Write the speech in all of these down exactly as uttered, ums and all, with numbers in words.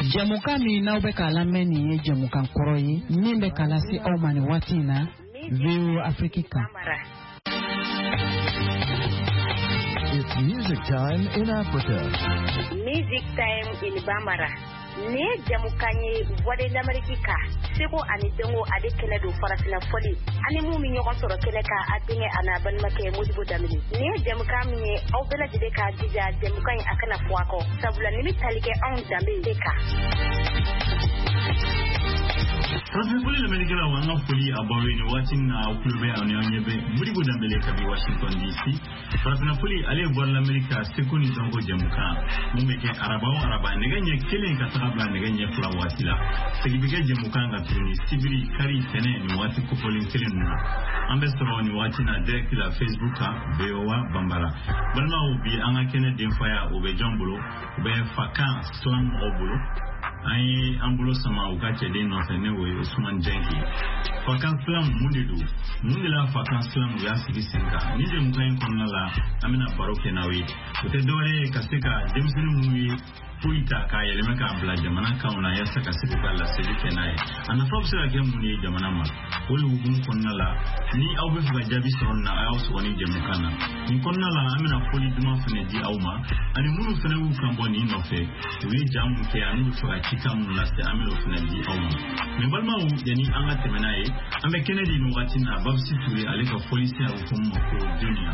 Jamuka mi na ube kala meni ye jamuka nkoroyi nimbe kala si omani watina View Africa. It's music time in Africa. Music time in Bambara. Ne jamukanye wade l'Amerika seko ani dengo ade kele do farafina foli ani mu mi nyoko soro kele ka adinge ana ban make modibo damini ne jamukanye au bela jide ka dija jamukanye akana fuako sabula nimi talike on dambe deka Probably the medical one of fully about in watching now Clube on Yonyebe, Murigo Dambele Kabi Washington D C. Probably Ale Bola America, Sekuni Zongo Jamuka, Mumeke Arabao Araba, Neganya killing Katarabla, Neganya Flawatila, Segibika Jamukanga Tuni, Sibiri, Kari Tene, and Wati Kupolin Kilina. Ambassador on watching a direct Facebook, Beowa Bambara. But now be Angakene Demfire, Ube Jumbulo, Ube Fakan, Slam Obulo. I ambulo sama ukache de no fenewe Usman Jenki. Fakan slam mundidu. Mundila fakan slam ya sigisinga. Nije mkain konala amina baroke nawe. Utedore kasika demsini mui puita ka yelemeka abla jamana kauna yasa kasika kala sedike nae. Anafobse ya gemu ni jamana ma. Uli ugumu konala ni aube fuga jabi sonna ayos wani jemukana. Ni konala amina poli duma funeji auma. Ani munu fenewu kamboni inofe. Uli jamu ke anu fuga chika munu laste amilo funeji auma. Membalma u yani anga temenae. Ame Kennedy no watina babsi turi aleka polisi ya ufumu mako dunia.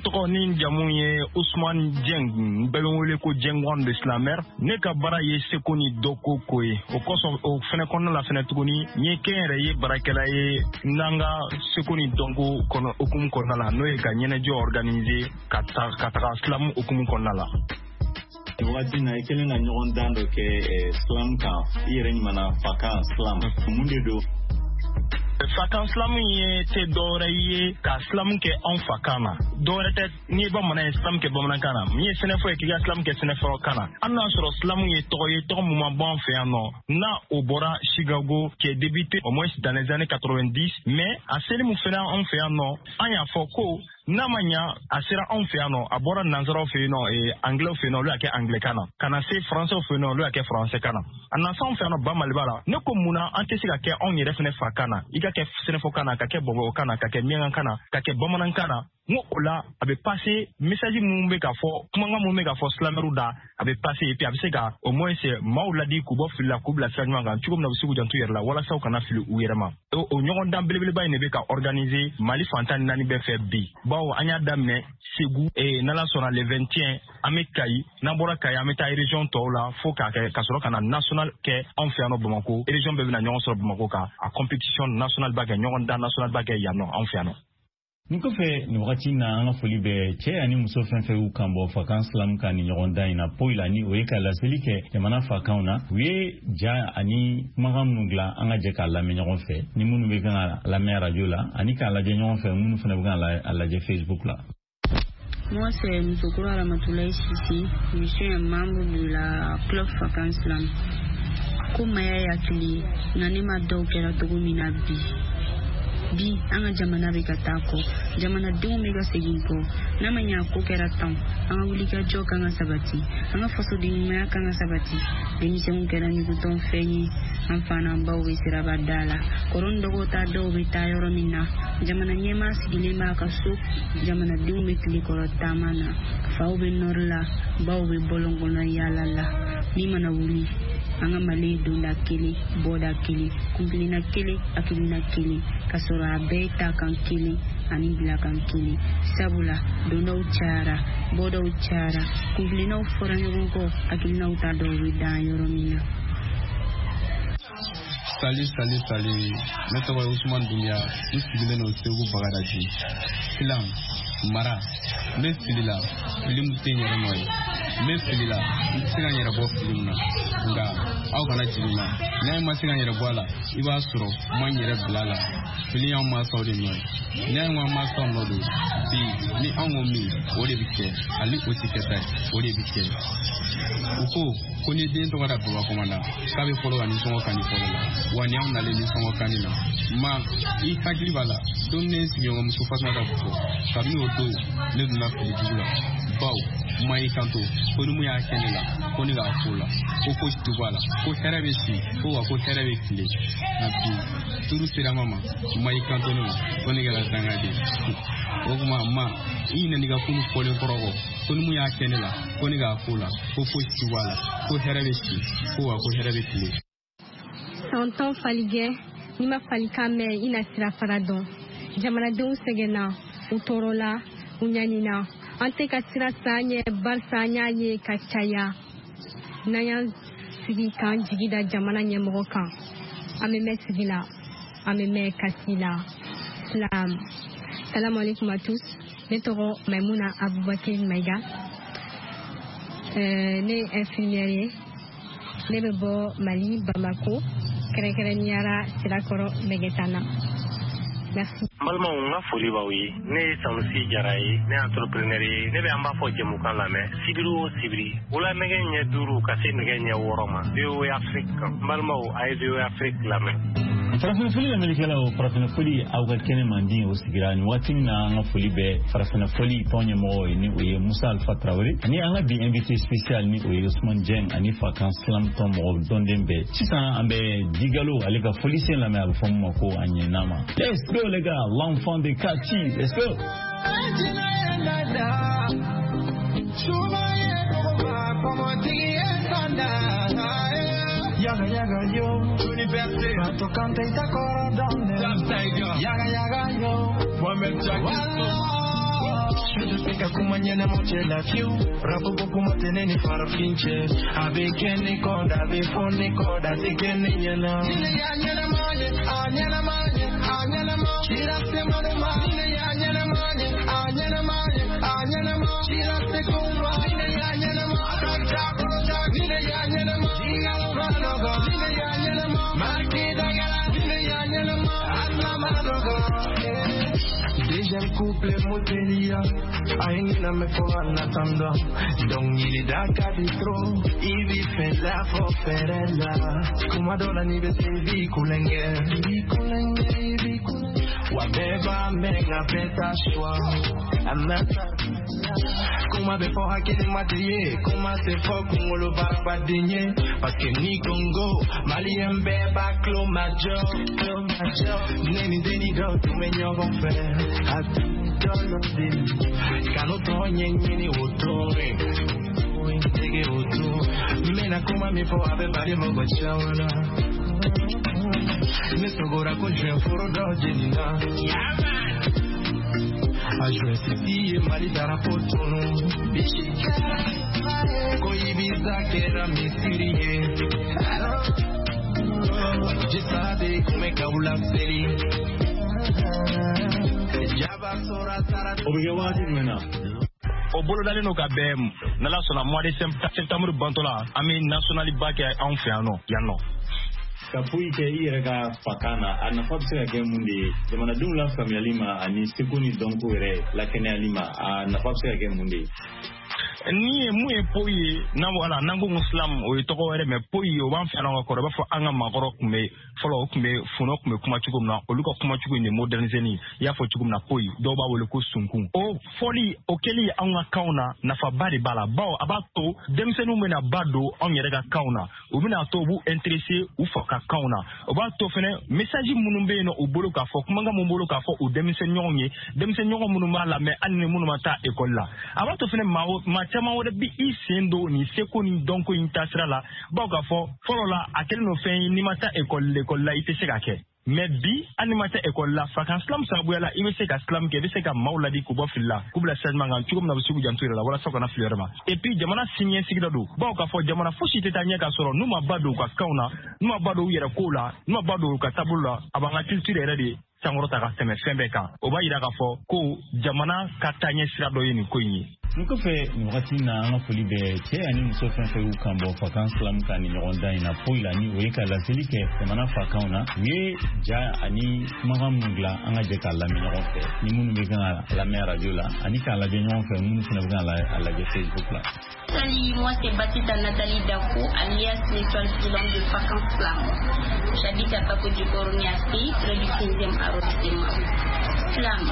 tɔgɔ ni jamu ye Ousmane Dieng bɛɛ bɛ wele ko Dieng Wan de Slamer ne ka baara ye seko ni dɔko ko ye o kɔsɔn o fɛnɛ kɔnɔna la fɛnɛ tuguni n ye kɛnyɛrɛ ye baarakɛla ye n'an ka seko ni dɔnko kɔnɔ okumu kɔnɔna la n'o ye ka ɲɛnajɛ organiser ka ta ka taga silamu okumu kɔnɔna la. Wagati na i kelen ka ɲɔgɔn dan dɔ kɛ slam kan i yɛrɛ ɲumanna fakan slam mun de don? Fakan silamu ye tɛ dɔwɛrɛ ye ka silamu kɛ anw fakan na dɔwɛrɛ tɛ n'i ye bamanan ye silamu kɛ bamanankan na n'i ye sɛnɛfɔ ye k'i ka silamu kɛ sɛnɛfɔkan na hali n'a sɔrɔ silamu ye tɔgɔ ye tɔgɔ min ma bɔ an fɛ yan nɔ n'a o bɔra Chicago qui est débuté au moins dans les années quatre-vingt-dix mais a seli mun fɛnɛ anw fɛ yan nɔ an y'a fɔ ko n'a ma ɲa a sera anw fɛ yan nɔ a bɔra nansaraw fɛ yen nɔ ee anglais fɛ yen nɔ olu y'a kɛ anglais-kan na ka na se français fɛ yen nɔ olu y'a kɛ français-kan na a nana se anw fɛ yan nɔ ba Mali b'a la ne ko mun na an tɛ se ka kɛ anw yɛrɛ fɛnɛ fakan na i ka kɛ sɛnɛfɔkan na ka kɛ bɔbɔkan na ka kɛ miɲankakan na ka kɛ bamanankan na n ko o la a bɛ passer message mun bɛ ka fɔ kumakan mun bɛ ka fɔ silamɛriw da a bɛ passer et puis a bɛ se ka au moins maaw ladi k'u bɔ fili la k'u bila sira ɲuman kan cogo min na u bɛ se k'u janto u yɛrɛ la walasa u kana fili u yɛrɛ ma o ɲɔgɔndan belebeleba in de bɛ ka organiser Mali fantan naani bɛɛ fɛ bi bawo an y'a daminɛ Segu ee n'Ala sɔnna le vingt et un an bɛ Kayi n'an bɔra Kayi an bɛ taa région tɔw la fo k'a kɛ ka sɔrɔ ka na national kɛ anw fɛ yan nɔ Bamakɔ région bɛɛ bɛna ɲɔgɔn sɔrɔ Bamakɔ kan a competition national b'a kɛ ɲɔgɔndan national b'a kɛ yan nɔ anw fɛ yan nɔ. Ni kɔfɛ nin wagati na an ka foli bɛ cɛ ani muso fɛn fɛn y'u kan bɔ fakan silamu kan ni ɲɔgɔn dan in na poyi la ni o ye ka laseli kɛ jamana fakanw na u ye ja ani kumakan minnu dilan an ka jɛ k'a lamɛn ɲɔgɔn fɛ ni minnu bɛ kan ka lamɛn radio la ani k'a lajɛ ɲɔgɔn fɛ minnu fana bɛ kan ka lajɛ Facebook la. Moi, c'est Mtokoro Ramatoulaye Sissi. Je suis un membre de la Club Fakan Slam. Comme Maya Yakili, Nanima Dokera Togomina Bi. Bi, anga jamana be ka taa kɔ jamana denw bɛ ka segin kɔ n'a ma ɲa ko kɛra tan an ka wulikajɔ kan ka sabati an ka fasodenɲumanya kan ka sabati denmisɛnw kɛra ɲugutɔn fɛn ye an fa n'an baw bɛ siraba da la kɔrɔ ni dɔgɔ ta dɔw bɛ taa yɔrɔ min na jamana ɲɛmaa sigilen b'a ka so jamanadenw bɛ tile kɔrɔ taama na faw bɛ nɔri la baw bɛ bɔlɔn kɔnɔ yaala la min mana wuli an ka Mali donda kelen bɔda kelen kunkilenna kelen hakilina kelen ka sɔrɔ a bɛɛ ta kan kelen ani bila kan kelen sabula dondaw cayara bɔdaw cayara kunkilennaw fɔra ɲɔgɔn kɔ hakilinaw ta dɔw bɛ dan yɔrɔ min na. Salut, salut, salut. Ne tɔgɔ ye Ousmane Doumbia n sigilen don Segu Bagadaji. Silam, mara, n bɛ fili la filimu tɛ n yɛrɛ nɔ ye n bɛ fili la n tɛ se ka n yɛrɛ bɔ filimu na nka aw kana jigin na n'a ma se ka n yɛrɛ bɔ a la i b'a sɔrɔ n ma n yɛrɛ bila a la fili y'anw mansaw de nɔ ye n'a y'anw ka mansaw nɔ don bi ni anw ko min o de bɛ kɛ hali o tɛ kɛta ye o de bɛ kɛ u ko ko ni den tɔgɔ da Bamakɔ la k'a bɛ fɔlɔ ka nisɔngɔ kan ni fɔlɔ la wa ni anw nalen nisɔngɔ kan ni na ma i hakili b'a la don ne sigiɲɔgɔnmuso Fatumata fɔ kabini o don ne donna fili jugu la baw ma i kanto ko ni mun y'a kɛ ne la ko ne k'a fɔ la ko ko tu b'a la ko hɛrɛ bɛ si ko wa ko hɛrɛ bɛ tile nka bi turu sera ma ma ma i kanto ne ma ko ne kɛra dangaden o tuma ma i ɲinɛ ka kunu fɔlen kɔrɔ kɔ ko ni mun y'a kɛ ne la ko ne k'a fɔ la ko ko tu b'a la ko hɛrɛ bɛ si ko wa ko hɛrɛ bɛ tile. Tonton Faligɛ ni ma falikan mɛn i na sira fara dɔn jamanadenw sɛgɛnna u tɔɔrɔla u ɲanina an tɛ ka sira san ɲɛ barisa an y'a ye ka caya n'an y'an sigi k'an jigi da jamana ɲɛmɔgɔ kan an bɛ mɛn sigi la an bɛ mɛn kasi la Islam. Salam alaikum à tous. Ne tɔgɔ Maimouna Aboubakar Maïga ne ye infirmière ye ne bɛ bɔ Mali Bamako kɛrɛnkɛrɛnniyara sirakɔrɔ Mɛgɛtana. Merci. Balimaw n ka foli b'aw ye ne ye Sanusi Jara ye ne ye entrepreneur ye ne bɛ an b'a fɔ jɛmukan lamɛn sibiri o sibiri wula nɛgɛ ɲɛ duuru ka se nɛgɛ ɲɛ wɔɔrɔ ma V O A Afrique balimaw a ye V O A Afrique lamɛn. farafina foli lamɛnnikɛlaw farafina foli aw ka kɛnɛ mandi o sigira ni waati min na an ka foli bɛ farafina foli tɔn ɲɛmɔgɔ ye ni o ye Musa Alpha Traoré ani an ka bi invité spécial ni o ye Ousmane Dieng ani Fakan Slam tɔn mɔgɔ dɔnden bɛɛ sisan an bɛ Digalo ale ka foli sen lamɛn a bɛ fɔ min ma ko a ɲɛna ma. Let's go les gars, l'enfant de Kati, let's go. Yaga yaga yo, université. Pato canta y taco donde. Yaga yaga yo, Mohamed Jackson. Fica kuma nyana moche la fiu Rapo kuma teneni fara finche Abe kene koda Abe fone koda Tikene nyana Nina ya nyana manye A nyana manye A nyana manye Chira se mane manye Nina ya nyana manye A nyana manye A nyana manye Chira se kuma Nina ya nyana manye Akanta koda Nina ya nyana manye Nina loga Nina ya nyana manye Marki dagala Nina ya nyana manye Asla madoga Déjà le couple motelia Aina me foana tanda Don il da cadistro Ivi fella foferella Kuma dola ni bese vi kulenge Vi kulenge vi kulenge Wabeba menga beta shwa Amata Kuma be fo hakili matiye Kuma se fo kungolo barbadinye Paske ni Congo Mali mbeba klo majo Klo majo Neni deni do tumenyo gonfe Ati dolo din Kano tonye nyini utore Tege utu Mena kuma mi fo abe bari mogo chawana Nesogora konjwe furo do jenina Ajwe siti mali dara potono Bishika Koi biza kera misiriye Wajisabe kumeka ula seri Obrigado, Mena. O bolo dalen no ka bɛɛ n'ala sɔnna mois de septembre bantɔla an bɛ national ba kɛ anw fɛ yan nɔ yan nɔ. Ka foyi kɛ i yɛrɛ ka fakan na a nafa bɛ se ka kɛ mun de ye jamanadenw la faamuyali ma ani seko ni dɔnko yɛrɛ lakɛnɛyali ma a nafa bɛ se ka kɛ mun de ye. Ni ye mun ye poyi ye n'an wala n'an ko muslim o ye tɔgɔ wɛrɛ mɛ poyi ye o b'an fɛ an ka kɔrɔ i b'a fɔ an ka maakɔrɔ tun bɛ fɔlɔ o tun bɛ funɔ tun bɛ kuma cogo min na olu ka kuma cogo in de moderniseni i y'a fɔ cogo min na poyi dɔw b'a wele ko sunkun o fɔli o kɛli anw ka kanw na nafaba de b'a la bawo a b'a to denmisɛnninw bɛna ba don anw yɛrɛ ka kanw na u bɛna to u b'u intéressé u fa ka kanw na o b'a to fɛnɛ message minnu bɛ yen nɔ u bolo k'a fɔ kumakan mun bolo k'a fɔ u denmisɛn ɲɔgɔnw ye denmisɛn ɲɔgɔn minnu b'a lamɛn hali ni minnu ma taa école la a b'a to fɛnɛ maa caman wɛrɛ bi i sen don ni seko ni dɔnko in taasira la bawo k'a fɔ fɔlɔ la a kɛlen no fɛn ye n'i ma taa école l'école la i tɛ se ka kɛ mais bi hali n'i ma taa école la fakan silamu sababuya la i bɛ se ka silamu kɛ i bɛ se ka maaw ladi k'u bɔ fili la k'u bila sirajuma kan cogo min na u bɛ se k'u janto yɛrɛ la walasa u kana fili yɛrɛ ma et puis jamana siniɲɛsigi dɔ don bawo k'a fɔ jamana fosi tɛ taa ɲɛ k'a sɔrɔ n'u ma ba don u ka kanw na n'u ma ba don u yɛrɛ kow la n'u ma ba don u ka taabolo la a b'an ka culture yɛrɛ de sankɔrɔta ka tɛmɛ fɛn bɛɛ kan o b'a jira k'a fɔ ko jamana ka taaɲɛ sira dɔ ye nin ko in ye. Nin kɔfɛ nin wagati na an ka foli bɛ cɛ ani muso fɛn fɛn y'u kan bɔ fakan silamu kan ni ɲɔgɔn dan in na foyi la ni o ye ka laseli kɛ jamana fakanw na u ye ja ani kumakan minnu dilan an ka jɛ k'a lamɛn ɲɔgɔn fɛ ni minnu bɛ kan ka lamɛn radio la ani k'a lajɛ ɲɔgɔn fɛ minnu fana bɛ kan ka lajɛ Facebook la. Salut, moi c'est Batista Nathalie Dako, alias l'étoile filante de Fakan Slam. J'habite à Paco du Coroniasi, près du quinzième arrondissement. Slam.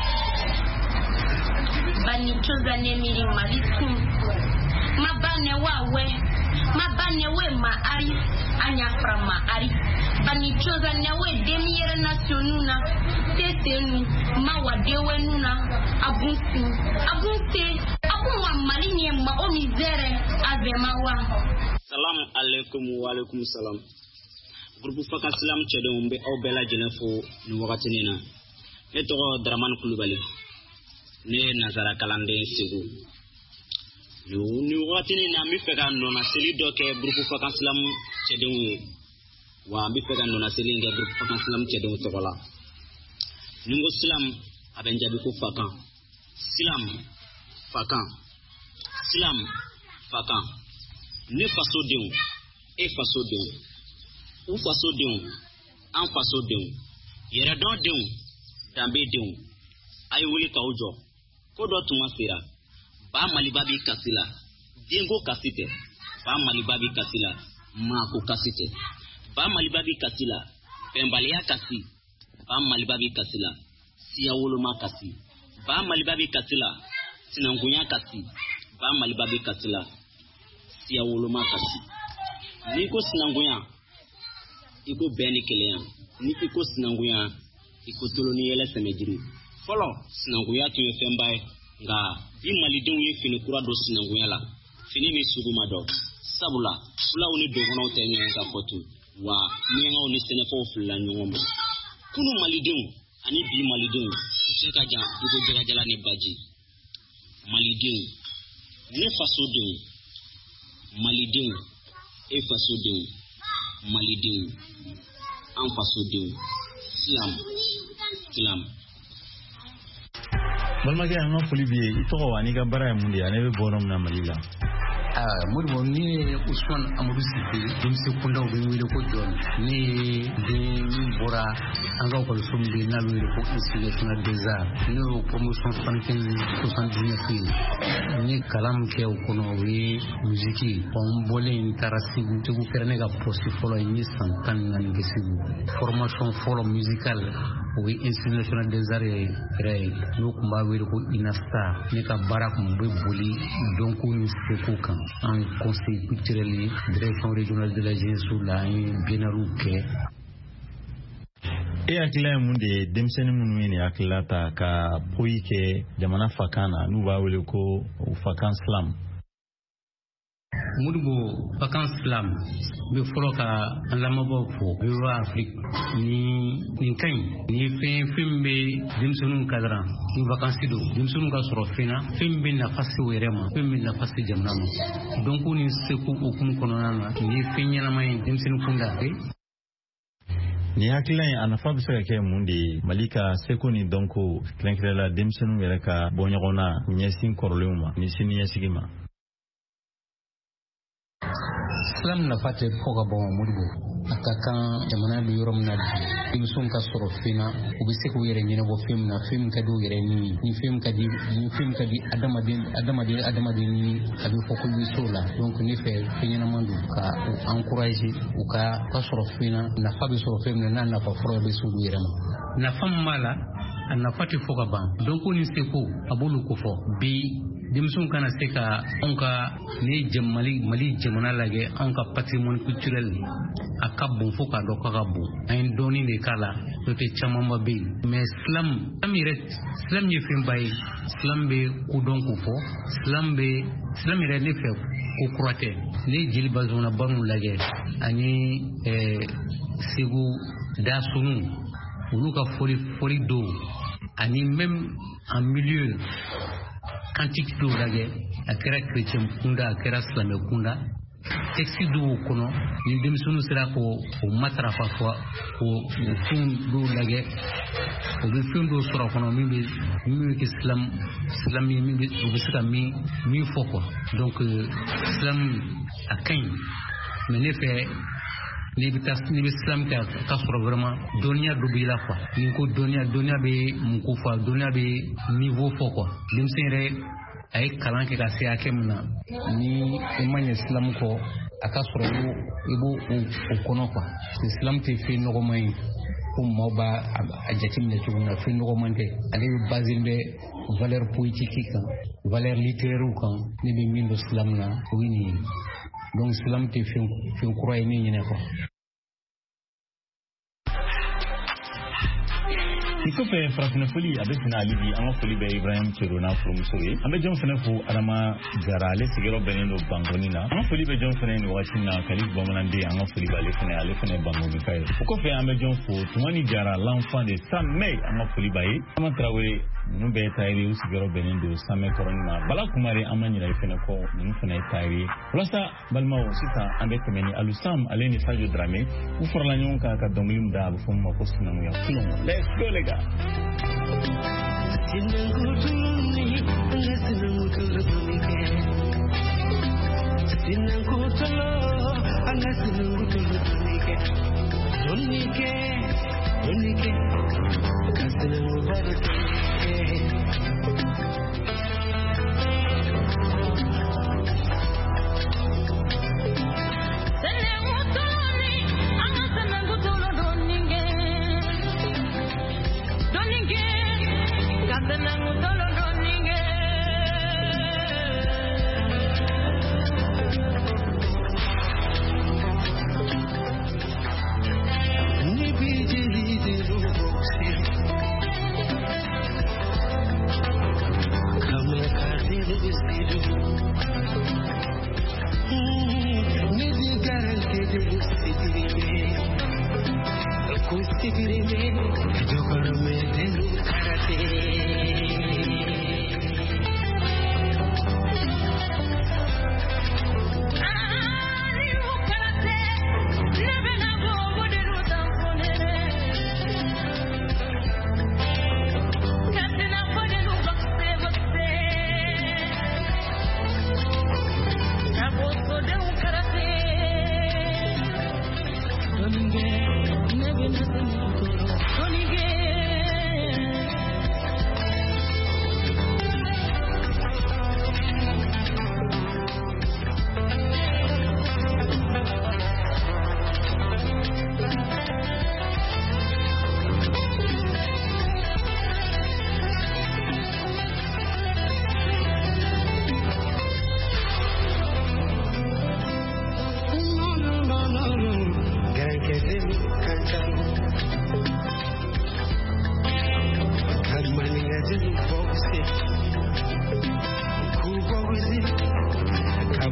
Bani choza ne miri maritum. Ma bane wawe. Ma bane we ma ari. Anya fra ma ari. Bani choza ne we demiere nationuna. Tetenu. Ma wadewe nuna. Abuntu. Abunte. Abunwa malinye ma o misere. Avema wa. Salam alaikum wa alaikum salam. Groupe Fakan Slam chede umbe au bela jenefo ni wakati nina. Neto Draman Kulubali. Ne nazara kalande segu yo ni wati ni na mi feka no na seli do ke groupe Fakan Slam chedin wa mi feka no na seli nge groupe Fakan Slam chedin to wala ningo Slam abenja bi ko Fakan Slam Fakan Slam Fakan ne faso deun e faso deun u faso deun an faso deun yere don deun dambe deun ay wuli ka ujo kodo tuma sera ba malibabi kasila dingo kasite ba malibabi kasila mako kasite ba malibabi kasila pembalia kasi ba malibabi kasila siya woloma kasi ba malibabi kasila sinangunya kasi ba malibabi kasila siya woloma kasi niko sinangunya iko beni keleya niko sinangunya iko toloni yele semejiri folo sinangunya tuye fembaye nga bi malidenw ye fini kura do sinangunya la fini mi suguma do sabula fula oni dogono te nyen ka fotu wa nyen oni senefo fula nyoma kunu malidenw ani bi malidenw se ka ja iko jaga jala ni baji malidenw ne fasodenw malidenw e fasodenw malidenw an fasodenw Islam Islam balmage an ka foli bi i tɔgɔ ani ka baara ye mun de ye ne bɛ bɔ yɔrɔ min na Mali la ah Modibo ni Ousmane Amadou Cissé demse kundaw be wele ko John ni de bora an ga ko sombe na wele ko Institut des Arts ni promotion soixante-quinze soixante-dix-neuf ni kalam ke o kono we musique on bolé in tarasigu te ku kerne ga poste folo ni santan nan gesigu formation folo musical o Institut des Arts re no kumba wele ko Inasta ni ka barak mbe boli donc ni se ko kan en conseil culturel direction régionale de la jeunesse la Benarouke e akila mun de demseni munnu ne akila ta ka boyi ke jamana fakana nu ba wele ko fakan slam Modibo fakan slam be folo ka lamabo fo be wa Afrique ni ni kan ni fin film be demsenu kadra ni vacances do demsenu ka soro fina film be na fasi werema film be na fasi jamna mo donc ni se ko okun kono na ni fin yana mai demsenu kunda be ni hakila ana fa bisa ke mun de malika seko ni donko klenklela demsenu wele ka bonyogona nyesin korluma ni sini yasigima Islam na fate foga bon Modibo akakan jamana bi yorom na imsun ka soro fina ubise ko yere nyina bo film na film ka do yere ni ni film ka di ni film ka di adama din adama din adama din ni abi foko ni sola donc ni fe finyana mandu ka encourager u ka ka soro fina na fa bi soro film na na fa foro be su yere ma na fam mala na fate foga ban donc ni seko abulu ko fo bi dimsun kana seka onka ne jamali mali jamana lage onka patrimoine culturel akabun foka do kagabu ayin doni de kala to te chamamba be mais islam amire islam ye fin bay islam be ku don ku fo islam be islam ire ne fe ku kurate ne jil bazona banu lage ani eh segu da sunu uluka fori fori do ani même en milieu antique do lage akera chrétien kunda akera islamé kunda texte do kono ni dem sunu sira ko o matra fa fo ko fun do lage o be fun do sura kono mi be mi ke islam islam mi be o be sika mi mi fo ko donc islam akain mais ne fait ni bitas ni islam ka ka sura vraiment donia do bi la quoi ni ko donia donia be mu ko fa donia be niveau fo quoi lim sere ay kalan ke ka se akemna ni imani islam ko aka sura yo ibo o kono quoi islam te fi no mai ko mo ba ajatim ne tuna fi no man ke ale bazil be valeur politique kan valeur littéraire kan ni be min do islam na wini donc islam te fi fi croire ni ne ko iko fe frafina foli abe fina alibi anga foli be Ibrahim Chero na from Sori ambe jom fina fu arama garale sigero benendo bangoni na anga foli be jom fina ni wati na kalif bomanande anga foli ba le fina ale fina bango mi kai iko fe ambe jom fu tumani gara l'enfant de Samé anga foli ba yi ama trawe no be tayri usigero benendo Samé korona bala kumare amani la fina ko no fina tayri plasa balma sita ambe kemeni alusam aleni Sadio Dramé u forla nyon ka ka donglim da bu fumma ko sina mu ya let's go les gars.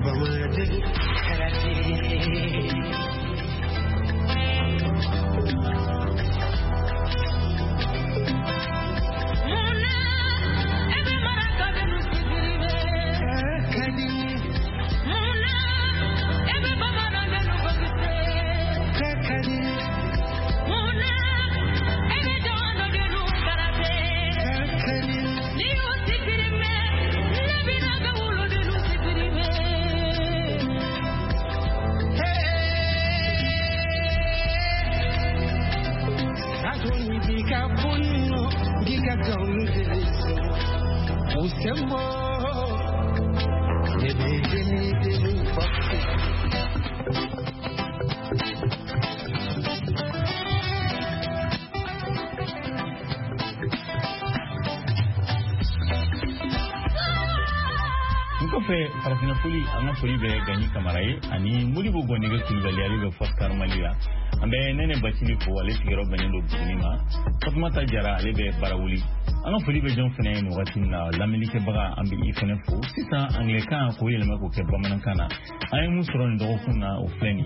Farafina foli anga foli be gani kamaraye ani muri bo gonega kulbali ali be foskar maliya ambe nene batili ko ale tigero banendo bunima fatma ta jara ale be barawuli anga foli be jon fene no watina lamilike baga ambe ifene fo sita anglika ko yele mako ke bamanan kana ay musron do kuna o fleni.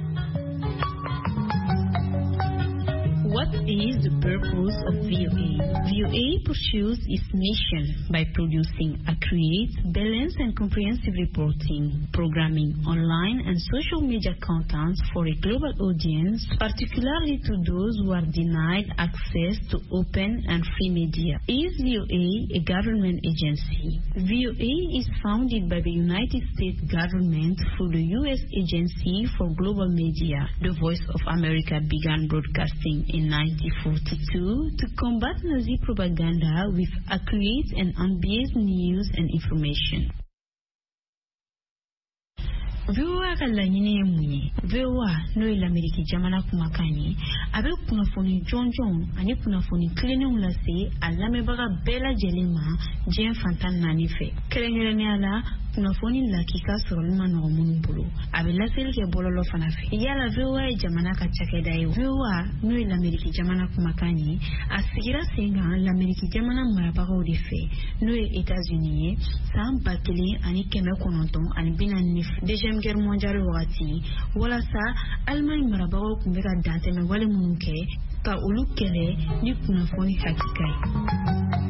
What is the purpose of V O A? V O A pursues its mission by producing accurate, balanced and comprehensive reporting, programming, online and social media contents for a global audience, particularly to those who are denied access to open and free media. Is V O A a government agency? V O A is founded by the United States government through the U S Agency for Global Media. The Voice of America began broadcasting in nineteen forty-two to combat Nazi propaganda with accurate and unbiased news and information. V O A ka laɲini ye mun ye? V O A n'o ye l'Ameriki jamana kumakan ye, a bɛ kunnafoni jɔnjɔnw ani kunnafoni tilennenw lase a lamɛnbaga bɛɛ lajɛlen ma diɲɛ fantan naani fɛ. Kɛrɛnkɛrɛnnenya la, kunnafoni lakika sɔrɔli ma nɔgɔ minnu bolo. A bɛ laseli kɛ bɔlɔlɔ fana fɛ. Yala V O A ye jamana ka cakɛda ye. V O A n'o ye l'Ameriki jamana kumakan ye, a sigira sen kan l'Ameriki jamana marabagaw de fɛ, n'o ye États-Unis ye, san ba kelen ani kɛmɛ kɔnɔntɔn ani bi naani ni fila. Deuxième guerre mondiale wagati, walasa Allemagne marabagaw tun bɛ ka dantɛmɛ wale minnu kɛ ka olu kɛlɛ ni kunnafoni hakika ye.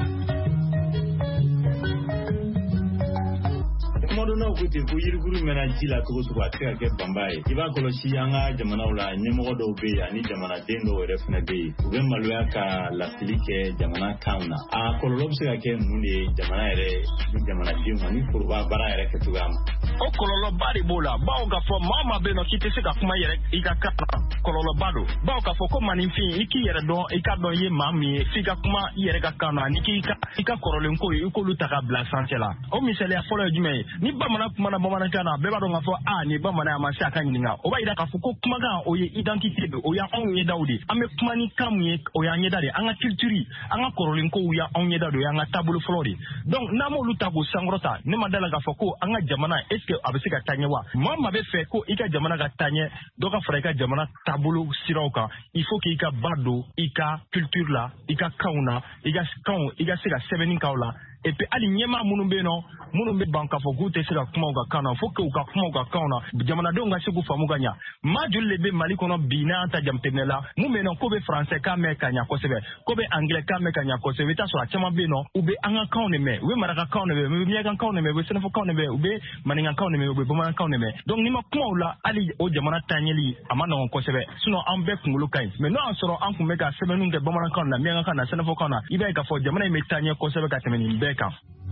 Modona ko te ko yiriguru mena jila to to ba ka ke bambaye iba ko shi yanga jamana wala nyemo do be ya ni jamana dendo were fna be ube maluya ka la silike jamana kauna a ko lo bse ka ke munde jamana ere ni jamana dinga ni ko ba bara ere ke tugama o ko lo bari bola ba o ga fo mama be no kite se ka kuma yere ika ka ko lo bado ba o ka fo ko manifin iki yere don ika don ye mami fika kuma yere ka kana ni ki ika ika korole nko iko luta ka bla sancela o misele ya folo jume ni bamana kuma na bamana kana beba don afo a ni bamana amasi aka nyinga o ba ida ka fuko kuma ga o ye identity be o ya onye daudi ame kuma ni kamye o ya nyeda de anga culture anga korolin ko ya onye daudi anga tabulu flori donc namo luta ko sangrota ne madala ga foko anga jamana est ce abisi ka tanyewa mama be fe ko ika jamana ga tanye doka freka jamana tabulu siroka il faut que ika bado ika culture la ika kauna ika kaun ika sika sevenin kaula et puis ali nyema munumbe no munumbe banka fo gute sira kuma ga kana fo ke ka kuma ga kana jamana donga sigu famu ganya majul lebe mali kono bina ta jamtenela mu meno ko be français ka me kanya ko sebe ko be anglais ka me kanya ko sebe ta so achama be no ube anga kaune me we maraka kaune me me miya kan kaune me we sene fo kaune me ube maninga kaune me ube bama kaune me donc ni ma kuma ula ali o jamana tanyeli amana ko sebe sino ambe kungulu kai mais no ansoro an ku me ga sebe nu nge bama kaune na miya kan na sene fo kauna ibe ka fo jamana me tanye ko sebe ka temeni beka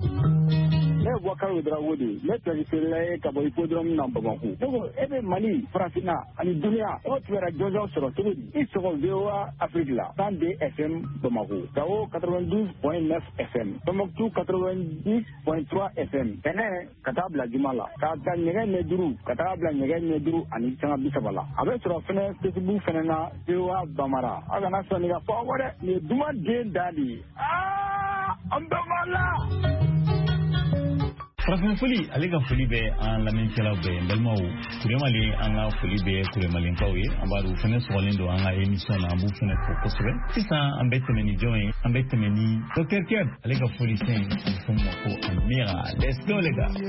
ne wakar udra wodi ne traditionnel ka boy podrom na Bamako donc ebe Mali Francina ani dunia o tuera jojo soro to di iso V O A Afrique la cent deux F M Bamako Gao quatre-vingt-douze point neuf F M Tombouctou quatre-vingt-dix point trois F M tene katabla jumala ka ta nyege ne duru katabla nyege ne duru ani tanga bisabala abe soro fene Facebook fene na V O A Bamara aga na so ni ga fo wore ni duma de dali ah ambamala Farafin foli ale ka foli bɛ an lamɛnnikɛlaw bɛɛ balimaw kuremalen an ka foli bɛ kuremalenkaw ye an b'a dɔn u fana sɔgɔlen don an ka émission na an b'u fana fo kosɛbɛ sisan an bɛ tɛmɛ ni jɔn ye an bɛ tɛmɛ ni docteur Keb ale ka foli sen a bɛ fɔ ma ko Amira. Let's go les gars.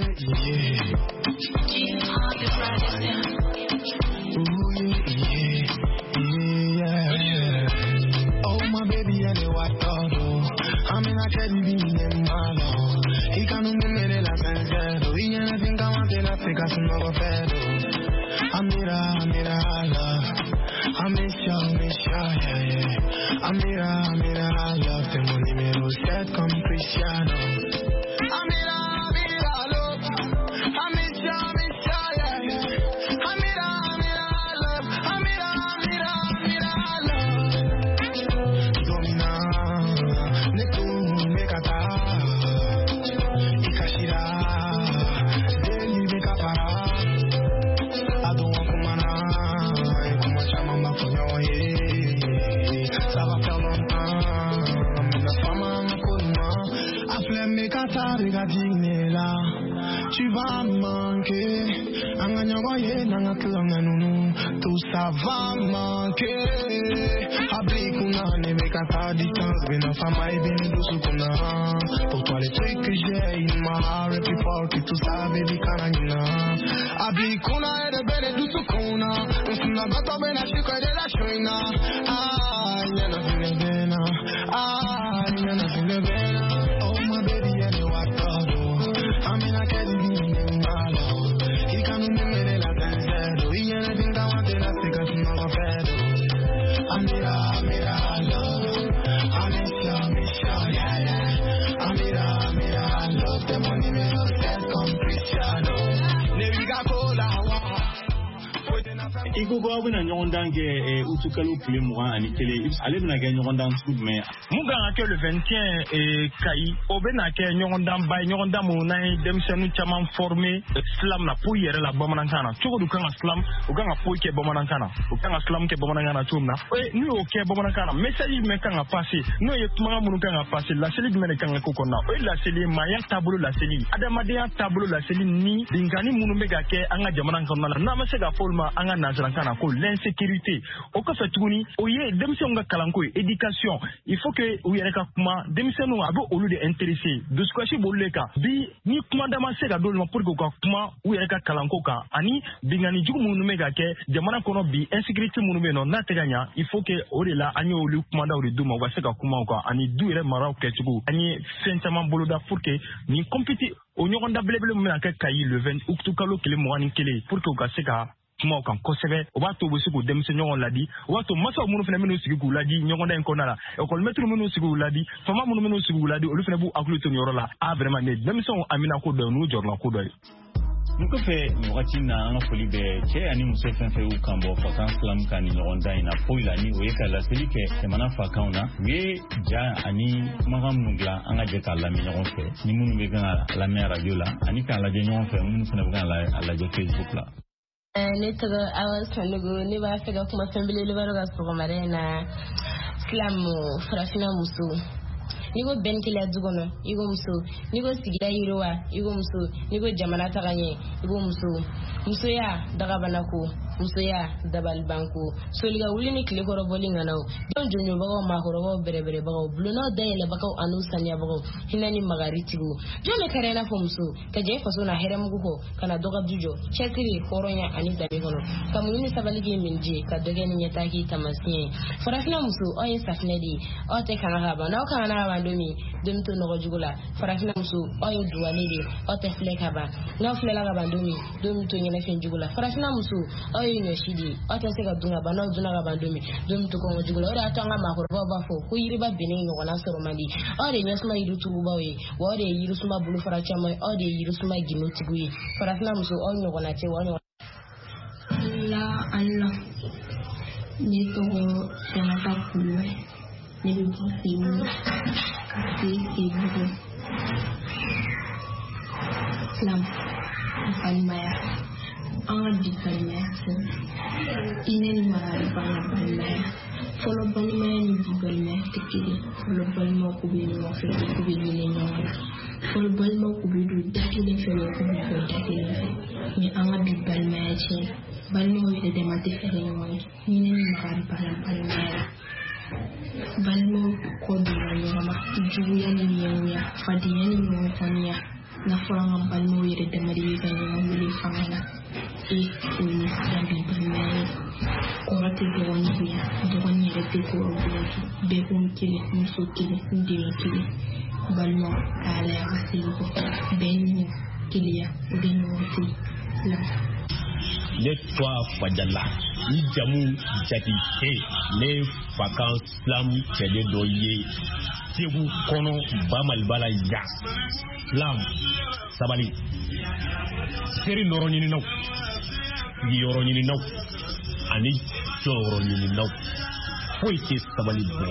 Oh my baby and what todo I'm in a candy in malo he can't me la pensero y en el fin camante la seca su nuevo pedo Amira Amira love I miss you miss you yeah yeah Amira Amira love tengo número set con Cristiano Amira Amira love I miss you miss you yeah yeah Amira Amira love Amira Amira Amira love domina ne tu me kata ikashira deli me kapara ado kumana como chama ma fonyo ye ça va faire longtemps na fama ma kolma après me kata regarde là tu vas manquer anganya waye nanga klanga nunu tout ça va manquer abli kuna ne me kata distance ben na fama et bien douce kuna pour toi les trucs que j'ai in my heart et puis fort que tout ça baby kanangina abli kuna et de belle douce kuna on n'a pas tombé na chico de la chouina ah yana fine bena ah yana fine bena oh my baby and what todo I'm in a candy in malo he can't me de la pensero y en el fin camante la seca su nuevo pedo Amira Amira love I miss you miss you yeah yeah Amira Amira love the money me no set con Cristiano Neviga cola Iko ko abuna ɲɔgɔn dan kɛ utukalo tile mugan ani kelen ale bɛna kɛ ɲɔgɔn dan sugu jumɛn mun kan ka kɛ le vingt et un Kayi o bɛna kɛ ɲɔgɔn dan ba ye ɲɔgɔn dan mun n'an ye denmisɛnninw caman former slam na pour yɛrɛ la bamanankan na cogo du kan ka slam o kan ka foyi kɛ bamanankan na o kan ka slam kɛ bamanankan na cogo min na n'u y'o kɛ bamanankan na message jumɛn kan ka passer n'o ye kumakan minnu kan ka passer laseli jumɛn de kan ka k'o kɔnɔna o ye laseli maaya taabolo laseli adamadenya taabolo laseli ni binkani minnu bɛ ka kɛ an ka jamana kɔnɔna la n'an ma se ka fɔ olu ma an ka nanzarakan na ko l'insécurité o kɔfɛ tuguni o ye denmisɛnw ka kalanko ye éducation il faut que u yɛrɛ ka kuma denmisɛnninw a bɛ olu de intéressé dusukasi b'olu de kan bi ni kuma dama se ka d'olu ma pour que u ka kuma u yɛrɛ ka kalanko kan ani binkani jugu minnu bɛ ka kɛ jamana kɔnɔ bi insécurité minnu bɛ yen nɔ n'a tɛ ka ɲa il faut que o de la an ye olu kumandaw de d'u ma u ka se ka kuma o kan ani du yɛrɛ maraw kɛcogo an ye fɛn caman boloda pour que nin compéti o ɲɔgɔn da belebele min bɛna kɛ Kayi le vingt août kalo tile mugan ni kelen pour que u ka se ka kumaw kan kosɛbɛ o b'a to u bɛ se k'u denmisɛnɲɔgɔn ladi o b'a to masaw minnu fana minnu sigi k'u ladi ɲɔgɔn da in kɔnɔna la école-maître minnu sigi k'u ladi fama minnu minnu sigi k'u ladi olu fana b'u hakili to nin yɔrɔ la ah vraiment nin denmisɛnw amina ko dɔ ye n'u jɔrɔla ko dɔ ye nin kɔfɛ nin wagati na an ka foli bɛ cɛ ani muso fɛn fɛn y'u kan bɔ fakan silamu kan ni ɲɔgɔn dan in na foyi la ni o ye ka laseli kɛ jamana fakanw na u ye ja ani kumakan minnu dilan an ka jɛ k'a lamɛn ɲɔgɔn fɛ ni minnu bɛ kan ka lamɛn radio la ani k'a lajɛ ɲɔgɔn fɛ minnu fana bɛ kan ka lajɛ Facebook la ne tɔgɔ Awa Sanogo ne b'a fɛ ka kuma fɛn belebeleba dɔ ka sɔgɔmada in na silamu farafina muso n'i ko bɛn kɛlɛ du kɔnɔ i ko muso n'i ko sigida yiriwa i ko muso n'i ko jamana taga ɲɛ i ko muso musoya dagabanako musoya dabalibanko soliga wuli ni tile kɔrɔ bɔli ŋana o denw jɔnjɔnbagaw maakɔrɔbaw bɛrɛbɛrɛbagaw bulonnaw dayɛlɛbagaw an'u saniyabagaw hinɛ ni magaritigiw jɔn bɛ kɛra i n'a fɔ muso ka jɛ faso na hɛrɛmugu kɔ ka na dɔgɔ du jɔ cɛsiri hɔrɔnya ani danbe kɔnɔ ka muɲu ni sabali k'i min je ka dɔgɛ ni ɲɛtaa k'i tamasiyɛn farafina muso aw ye safinɛ de ye aw tɛ kanga ka ban n'aw kanga ka ban don min don min to nɔgɔ jugu la farafina muso aw ye duwale de aw tɛ filɛ ka ban n'aw filɛla ka ban don min don min to ɲɛnafɛn jugu la farafina muso aw ye ɲɔsi de aw tɛ se ka dun ka ban n'aw dunna ka ban don min don min to kɔngɔ jugu la o de y'a to an ka maakɔrɔbaw b'a fɔ ko yiriba bɛnnen ɲɔgɔnna sɔrɔ man di aw de ɲɛsuma yiritugubaw ye wa aw de ye yirisuma bolofara caman ye aw de ye yirisuma gindotigiw ye farafina muso aw ɲɔgɔnna tɛ wa ɲɔgɔn la Allah ne tɔgɔ Sanata Kulibali ne bɛ bɔ Segu ka se Segu Islam balimaya an ka bi balimaya i ne ni mara de b'an ka balimaya folo balima ni balima tekili folo balima ko be no fe ko be ni no folo balima ko be do dakile fe ko be do dakile fe ni anga bi balima ce balima wi de mate fe ni mo ni ni makan palam balima balima ko do ni ma jugu ya ni ya fadi ya ni mo fania na fanga balima wi de mari ga ni mo li fanga e ni dambi balima Orate dogoni ya dogoni ya te ko obuki be kon kile muso kile ndimi kile balmo ala asili ko benni kile ya benni wati la le toi fadala ni jamu jadi he le vacances slam chede doye segu kono bamal bala ya slam sabali seri noroni ni naw di yoroni ni naw ani joro ni naw foi ke sabali bo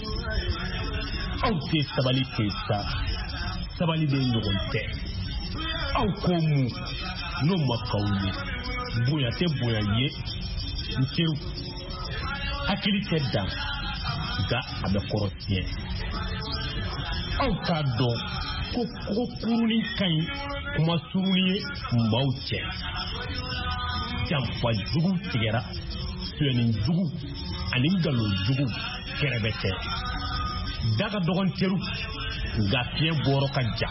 au ke sabali ke sa sabali de nyogonte au komu no makawni boya te boya ye nkiru akili tedda ga abe korotien au kado ko ko kuruni kai kuma suruni mbauche jamfa jugu tigera suyenin jugu ani galo jugu kerebete daga dogon teru ga fiye boro ka ja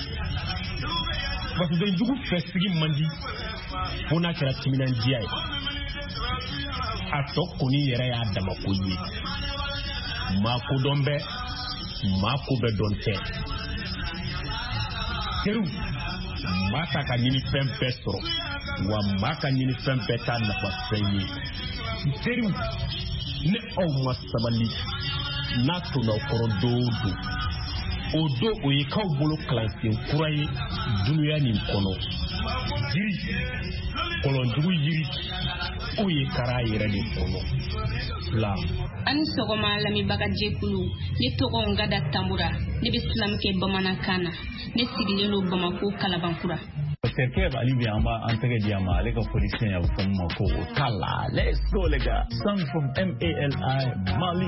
parce que jugu fesigi mandi fona kera timinan jiai ato koni yere ya dama ko yi ma ko dombe ma ko be donte teru mata ka nini pempe soro wa maka nini pempe ta na pa fenyi teru ne o masabali na to na koro dodo odo oyi ka bolo klasin kurai dunuya ni kono jiri kolon dugu jiri oyi kara yere ni kono la an sogo malami baga jekulu ne togo ngada tambura ne bislam ke bamana kana ne sigile no bamako kalabankura Serkeb Ali Biamba Antege Diama Lega Polisi ya from Mako Kala. Let's go lega. Song from M A L I Mali.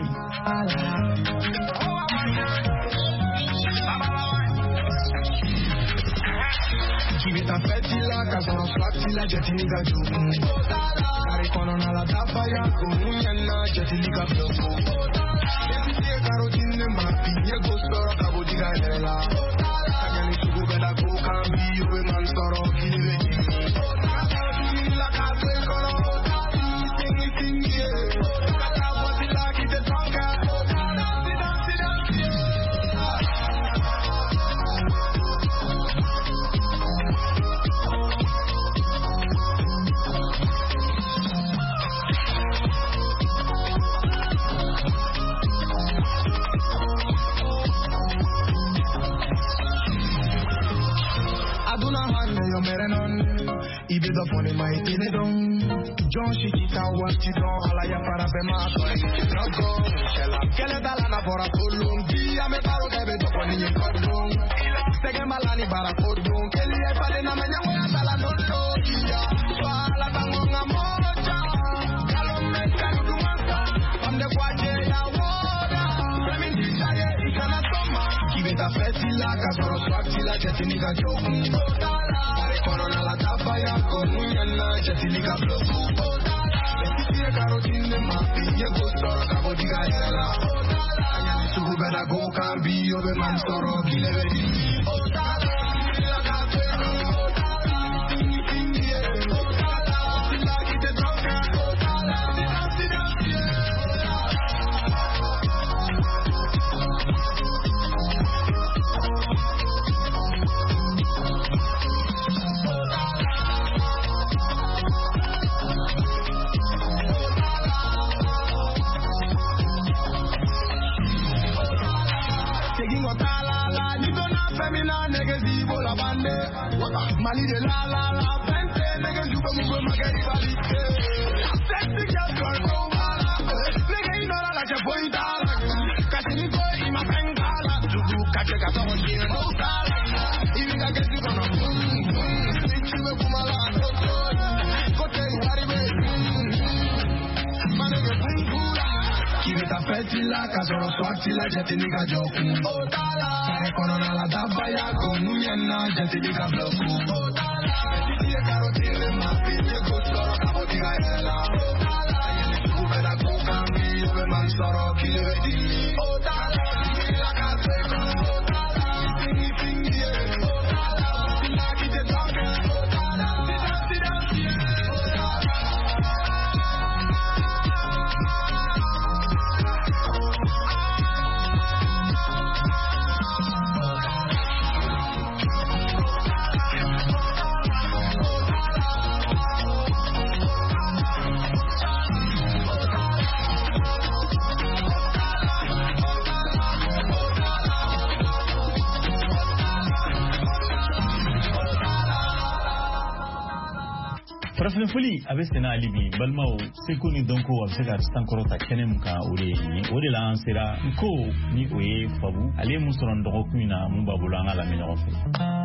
Kivita fetila kasoro flatila jetiniga jumu. Kari kono na la tapa ya kunyana jetiniga bloku. Yetiye karotine mapi ye gosoro kabodiga nela. Kanyani sugu beda go kambi yobe man soro kinive jimi. La kase koro tingi tingi ye. Kata botila kite tonga. Ibe da pone mai tine don John Shikita wati don Alaya para pe ma toy Nogo Shela Kele dala na bora kolum Dia me paro kebe do poni yin kodum Sege malani bara kodum Keli e pade na menya wea dala noto Iya Swala bangonga moja Kalom me kanu dumasa Pamde kwaje ya woda Premin dishaye ikana soma Kibeta fetila Kasoro swaktila Jetiniga joku Corona la tapa ya konunyana jetiliga bloku Etiye karotine mapi ye gosoro kabodiga yela Anyani sugu beda go kambi yobe man soro kilevedi Otala la kapero Otala tingi tingi ye Otala sila kite droga Otala sida sida ye Sila kasoro swatila jetinika joku. Otala. Kare korona la dabaya komunyana jetinika bloku. Otala. Jetinika karotire mapinye kutoro kabotiga ela. Otala. Yeni kubela kukambi yobe mansoro kiledi. Otala. Sila kaseko. Otala. Pingi pingi ye. Otala. Sila kite toke. Otala. Sida sida siye. Farafin foli a bɛ sɛnɛ hali bi balimaw seko ni dɔnko a bɛ se ka sankɔrɔta kɛnɛ mun kan o de ye o de la an sera n ko ni o ye Fabu ale ye mun sɔrɔ dɔgɔkun in na mun b'a bolo an ka lamɛn ɲɔgɔn fɛ.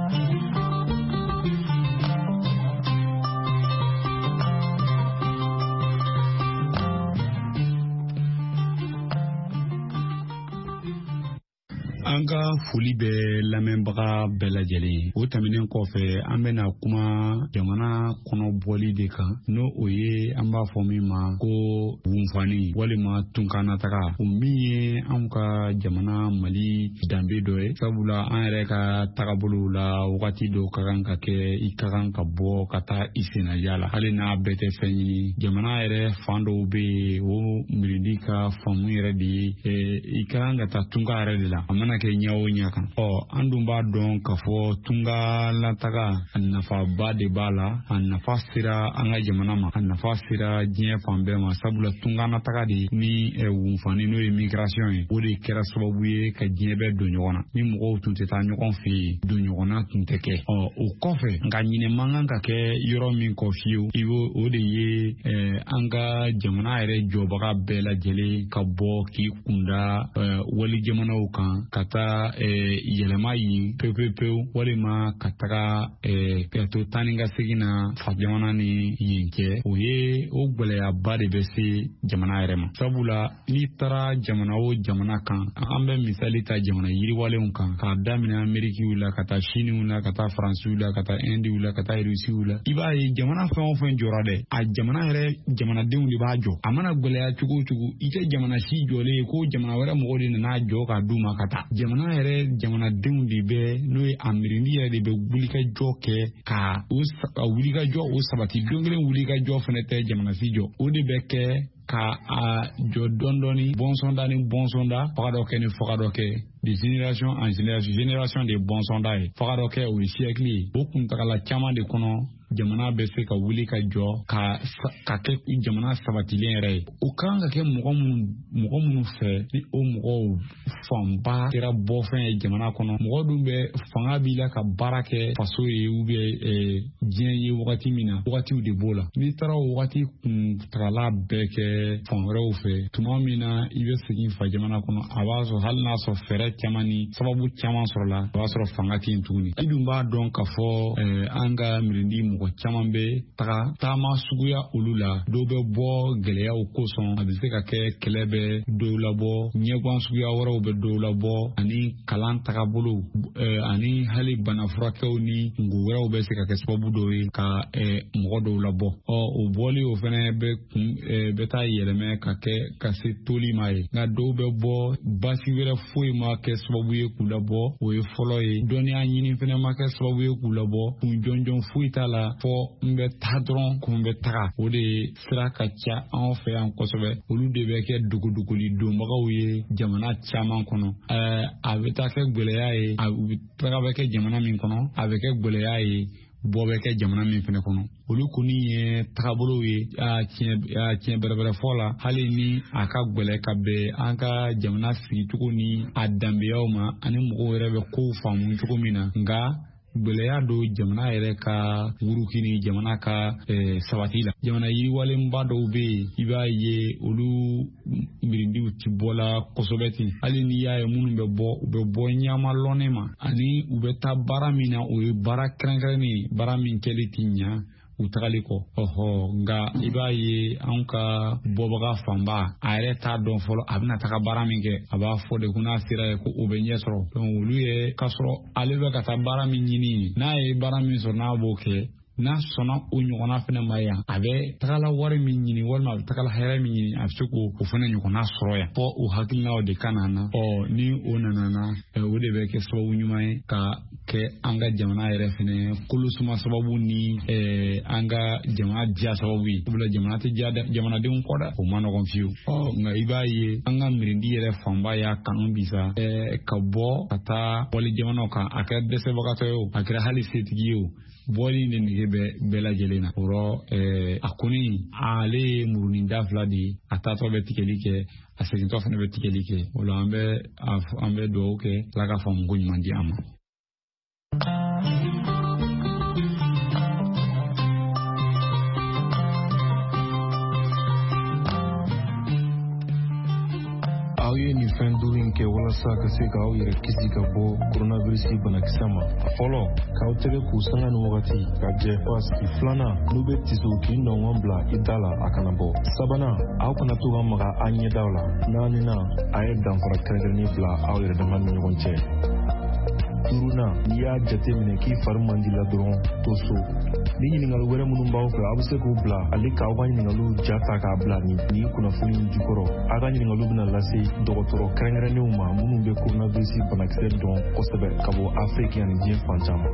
An ka foli bɛ lamɛnbaga bɛɛ lajɛlen o tɛmɛnen kɔfɛ an bɛna kuma jamana kɔnɔ bɔli de kan n'o o ye an b'a fɔ min ma ko wunfani walima tunkanataga o min ye an ka jamana Mali danbe dɔ ye sabula an yɛrɛ ka tagabolo la wagati dɔ ka kan ka kɛ i ka kan ka bɔ ka taa i sennaja la hali n'a bɛɛ tɛ fɛn ɲini jamana yɛrɛ fan dɔw bɛ yen o mirindi ka faamu yɛrɛ de ye i ka kan ka taa tunga yɛrɛ de la a mana kɛ ɲɛ o ɲɛ kan ɔ an dun b'a dɔn k'a fɔ tunga lataga a nafaba de b'a la a nafa sera an ka jamana ma a nafa sera diɲɛ fan bɛɛ ma sabula tunga lataga de ni wunfani n'o ye migration ye o de kɛra sababu ye ka diɲɛ bɛɛ don ɲɔgɔn na ni mɔgɔw tun tɛ taa ɲɔgɔn fɛ yen don ɲɔgɔnna tun tɛ kɛ ɔ o kɔfɛ nka ɲinɛ man kan ka kɛ yɔrɔ min kɔ fiyewu i b'o o de ye an ka jamana yɛrɛ jɔbaga bɛɛ lajɛlen ka bɔ k'i kunda wali jamanaw kan ka taa yɛlɛma yen pewu pewu pewu walima ka taga ka to tan ni ka segin na fa jamana ni yen kɛ o ye o gwɛlɛyaba de bɛ se jamana yɛrɛ ma sabula n'i taara jamana o jamana kan an bɛ misali ta jamana yiriwalenw kan k'a daminɛ Amerikiw la ka taa Siniw la ka taa Faransiw la ka taa Indiw la ka taa Rusiw la i b'a ye jamana fɛn o fɛn jɔra dɛ a jamana yɛrɛ jamanadenw de b'a jɔ a mana gwɛlɛya cogo o cogo i tɛ jamana si jɔlen ye ko jamana wɛrɛ mɔgɔw de nana jɔ k'a d'u ma ka taa jamana yɛrɛ jamanadenw de bɛ n'o ye a mirindi yɛrɛ de bɛ wulikajɔ kɛ ka o wulikajɔ o sabati don kelen wulikajɔ fana tɛ jamana si jɔ o de bɛ kɛ ka a jɔ dɔɔni bɔnsɔnda ni bɔnsɔnda faga dɔ kɛ ni faga dɔ kɛ de génération en génération génération de bɔnsɔnda ye faga dɔ kɛ o ye siècle ye o kuntagala caman de kɔnɔ jamana bɛ se ka wuli ka jɔ ka ka kɛ jamana sabatilen yɛrɛ ye o kan ka kɛ mɔgɔ minnu mɔgɔ minnu fɛ ni o mɔgɔw fanba kɛra bɔfɛn ye jamana kɔnɔ mɔgɔ dun bɛ fanga b'i la ka baara kɛ faso ye ou bien diɲɛ ye wagati min na wagatiw de b'o la n'i taara o wagati kuntagala bɛɛ kɛ fan wɛrɛw fɛ tuma min na i bɛ segin fa jamana kɔnɔ a b'a sɔrɔ hali n'a sɔrɔ fɛɛrɛ caman ni sababu caman sɔrɔla a b'a sɔrɔ fanga tɛ yen tuguni i dun b'a dɔn k'a fɔ an ka mirindi mɔgɔ caman bɛ taga taama suguya olu la dɔw bɛ bɔ gɛlɛyaw kosɔn a bɛ se ka kɛ kɛlɛ bɛ dɔw labɔ ɲɛgwan suguya wɛrɛw bɛ dɔw labɔ ani kalan tagabolo ani hali bana furakɛw ni ngo wɛrɛw bɛ se ka kɛ sababu dɔw ye ka mɔgɔ dɔw labɔ ɔ o bɔli o fana bɛ kun bɛ taa yɛlɛmɛ ka kɛ ka se toli ma ye nka dɔw bɛ bɔ basi wɛrɛ foyi ma kɛ sababu ye k'u labɔ o ye fɔlɔ ye dɔnniya ɲini fana ma kɛ sababu ye k'u labɔ kun jɔnjɔn foyi t'a la fɔ n bɛ taa dɔrɔn kun bɛ taga o de sira ka ca an fɛ yan kosɛbɛ olu de bɛ kɛ duguduguli donbagaw ye jamana caman kɔnɔ ɛɛ a bɛ taa kɛ gwɛlɛya ye a bɛ taga bɛ kɛ jamana min kɔnɔ a bɛ kɛ gwɛlɛya ye bɔ bɛ kɛ jamana min fɛnɛ kɔnɔ olu kɔni ye tagabolow ye a tiɲɛ tiɲɛ bɛrɛbɛrɛ fɔ la hali ni a ka gwɛlɛ ka bɛn an ka jamana sigicogo ni a danbeyaw ma ani mɔgɔw yɛrɛ bɛ kow faamu cogo min na nka gwɛlɛya don jamana yɛrɛ ka wurukini jamana ka sabati la jamana yiriwalenba dɔw bɛ yen i b'a ye olu mirindiw ti bɔ la kosɛbɛ ten hali n'i y'a ye minnu bɛ bɔ u bɛ bɔ ɲama lɔnɛ ma ani u bɛ taa baara min na o ye baara kɛrɛnkɛrɛnnen baara min kɛli ti ɲa u tagali ko oho nga iba ye an ka bobaga fanba a yɛrɛ t'a dɔn fɔlɔ a bɛna taga baara min kɛ a b'a fɔ de ko n'a sera ye ko o bɛ ɲɛ sɔrɔ donc olu ye k'a sɔrɔ ale bɛ ka taa baara min ɲini n'a ye baara min sɔrɔ n'a b'o kɛ n'a sɔnna o ɲɔgɔnna fana ma yan a bɛ tagala wari min ɲini walima a bɛ tagala hɛrɛ min ɲini a bɛ se k'o o fana ɲɔgɔnna sɔrɔ yan fɔ o hakilinaw de ka na na ɔ ni o nana na o de bɛ kɛ sababu ɲuman ye ka kɛ an ka jamana yɛrɛ fana kolosuma sababu ni an ka jamana diya sababu ye o bila jamana tɛ diya jamanadenw kɔ dɛ o ma nɔgɔn fiyewu ɔ nka i b'a ye an ka mirindi yɛrɛ fanba y'a kanu bisa ka bɔ ka taa wali jamanaw kan a kɛra dɛsɛbagatɔ ye o a kɛra hali setigi ye o bɔli ni nege bɛ bɛɛ lajɛlen na o a kɔni ale ye murunin da fila de ye a taatɔ bɛ tigɛli kɛ a segintɔ fana bɛ tigɛli kɛ o la an bɛ an bɛ dugawu kɛ Ala ka faamu ko ɲuman di an ma. aw ye nin fɛn duuru in kɛ walasa ka se k'aw yɛrɛ kisi ka bɔ coronavirus banakisɛ ma. A fɔlɔ k'aw tɛgɛ k'u sanga ni wagati ka jɛ pasi. Filanan n'u bɛ tiso k'i nɔngɔn bila i da la a kana bɔ. Sabanan aw kana to ka maga a ɲɛdaw la. Naaninan a ye danfara kɛrɛnkɛrɛnnen bila aw yɛrɛ dama ni ɲɔgɔn cɛ. Duurunan n'i y'a jate minɛ k'i fari man di la dɔrɔn to so. Ni ɲininkali wɛrɛ minnu b'aw fɛ aw bɛ se k'u bila ale k'aw ka ɲininkaliw ja ta k'a bila nin nin kunnafoni jukɔrɔ. A ka ɲininkaliw bɛna lase dɔgɔtɔrɔ kɛrɛnkɛrɛnnenw ma minnu bɛ coronavirus banakisɛ dɔn kosɛbɛ ka bɔ Afiriki ani diɲɛ fan caman.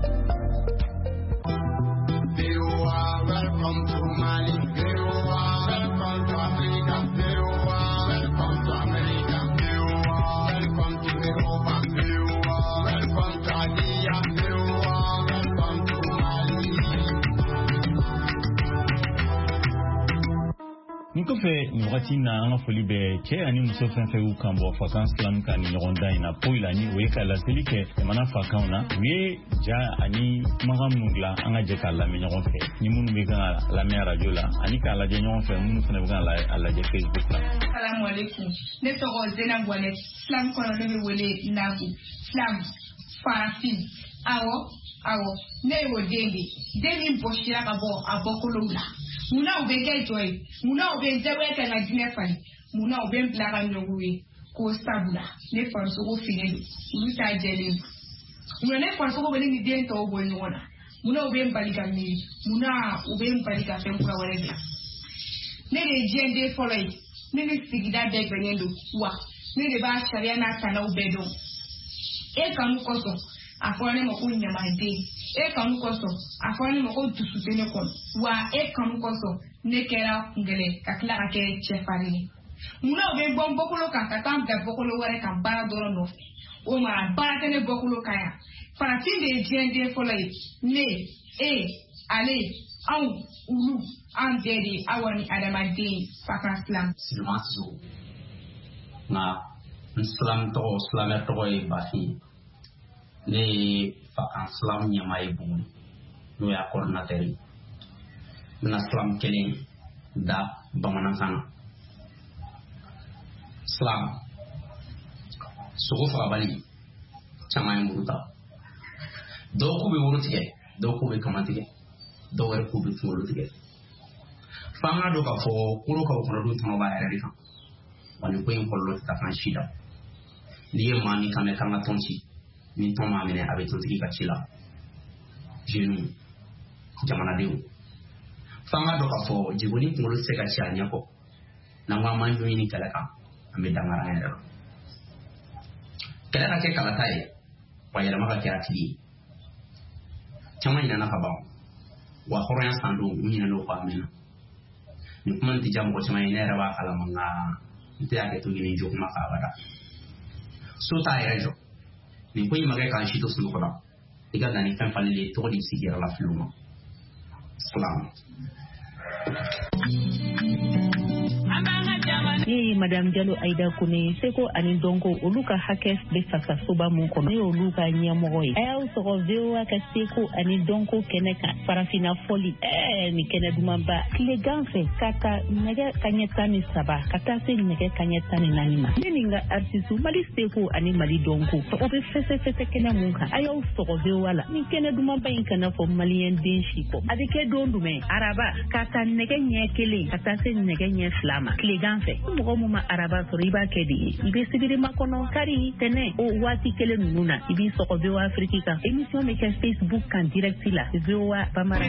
Ni kɔfɛ nin wagati na an ka foli bɛ cɛ ani muso fɛn fɛn y'u kan bɔ vacances islam ka ni ɲɔgɔn dan in na poyi la ni o ye ka laseli kɛ jamana fakanw na u ye ja ani kumakan minnu dilan an ka jɛ k'a lamɛn ɲɔgɔn fɛ ni minnu bɛ kan ka lamɛn arajo la ani k'a lajɛ ɲɔgɔn fɛ minnu fana bɛ kan ka lajɛ Facebook la. Salamu alaikum. Ne tɔgɔ Zena Bɔnɛ. Islam kɔnɔ ne bɛ wele Nagu. Islam farafin. Awɔ awɔ ne y'o den de. Den min bɔsira ka bɔ a bɔkolow la. Muna u bɛ kɛ jɔ ye, muna u bɛ jagoya kɛ ka diinɛ falen, muna u bɛ bila ka ɲɔgɔn ye k'o sabula ne farisogo finen don olu t'a jɛlen don. Muna ne farisogo bɛ ne ni den tɔw bɔ ɲɔgɔn na, muna u bɛ n bali ka miiri, muna u bɛ n bali ka fɛn kura wɛrɛ bila. Ne de ye diɲɛ den fɔlɔ ye, ne ni sigida bɛɛ bɛnnen don wa ne de b'a sariya n'a tanaw bɛɛ dɔn. E kanu kosɔn a fɔra ne ma ko ɲamaden. E kanu kosɔn a fɔra ne ma ko dusu tɛ ne kɔnɔ wa e kanu kosɔn ne kɛra kungɛlɛ ka tila ka kɛ cɛfarin ye. Munna u bɛ bɔ n bɔkolo kan ka taa n bila bɔkolo wɛrɛ kan baara dɔrɔn nɔfɛ o ma baara tɛ ne bɔkolo kan yan. Farafin de ye diɲɛ den fɔlɔ ye, ne e ale anw olu an bɛɛ de ye aw ni adamaden fakan silam. Silaman so nka n silam tɔgɔ silamɛ tɔgɔ ye Bafin. Ne ye fakan silam ɲɛmaa ye Buguni n'o y'a coordinateur ye. N bɛna silam kelen da bamanankan na. Silam sogo fagabali caman ye muru ta. Dɔw k'u bɛ woro tigɛ, dɔw k'u bɛ kama tigɛ, dɔw wɛrɛ k'u bɛ kunkolo tigɛ. F'an k'a dɔn k'a fɔ kolo ka o kɔnɔdon tɔnɔ b'a yɛrɛ de kan. Wa nin ko in kɔlɔlɔ tɛ taa fan si la. N'i ye maa min kan bɛ kan ka tɔn ci. Ni tɔn maa minɛ a bɛ tontigi ka ci la jeunes jamanadenw f'an ka dɔn k'a fɔ jigoni kunkolo tɛ se ka ci a ɲɛ kɔ n'an ko an m'an jɔ ɲini kɛlɛ kan an bɛ dangara an yɛrɛ la. Kɛlɛ ka kɛ kalata ye wa yɛlɛma ka kɛ a tigi ye. Caman ɲinɛna ka ban wa hɔrɔnya san don u ɲinɛna o kɔ a mɛnna. Nin kuma in tɛ diya mɔgɔ caman ye ne yɛrɛ b'a kalama nka n tɛ hakɛ to ɲini jɔ kuma k'a bada. So t'a yɛrɛ jɔ. Nin ko in ma kɛ k'an si to sunɔgɔ la i ka na ni fɛn falilen tɔgɔ de sigi yɛrɛ la filiw ma. Salam. ni Madame Diallo Aïda Kone seko ani donko oluka hakes be fasa soba mun kono ni oluka nyamoro yi ay so vewa ka seko ani donko keneka parafina foli eh ni keneduma ba le ganfe kata nege kanyeta ni saba kata se nege kanyeta ni nanima ninga artisu mali seko ani mali donko to obe fese fese kena munka ayo so vewa la ni keneduma ba inkana fo malien denshi ko adike dondume araba kata nege nyekele kata se nege nye flama le ganfe mo mo ma araba so riba kedi ibe sibiri makono kari tene o wati kele nuna ibi so ko vewa afrika émission me ke Facebook kan direct la vewa Bamara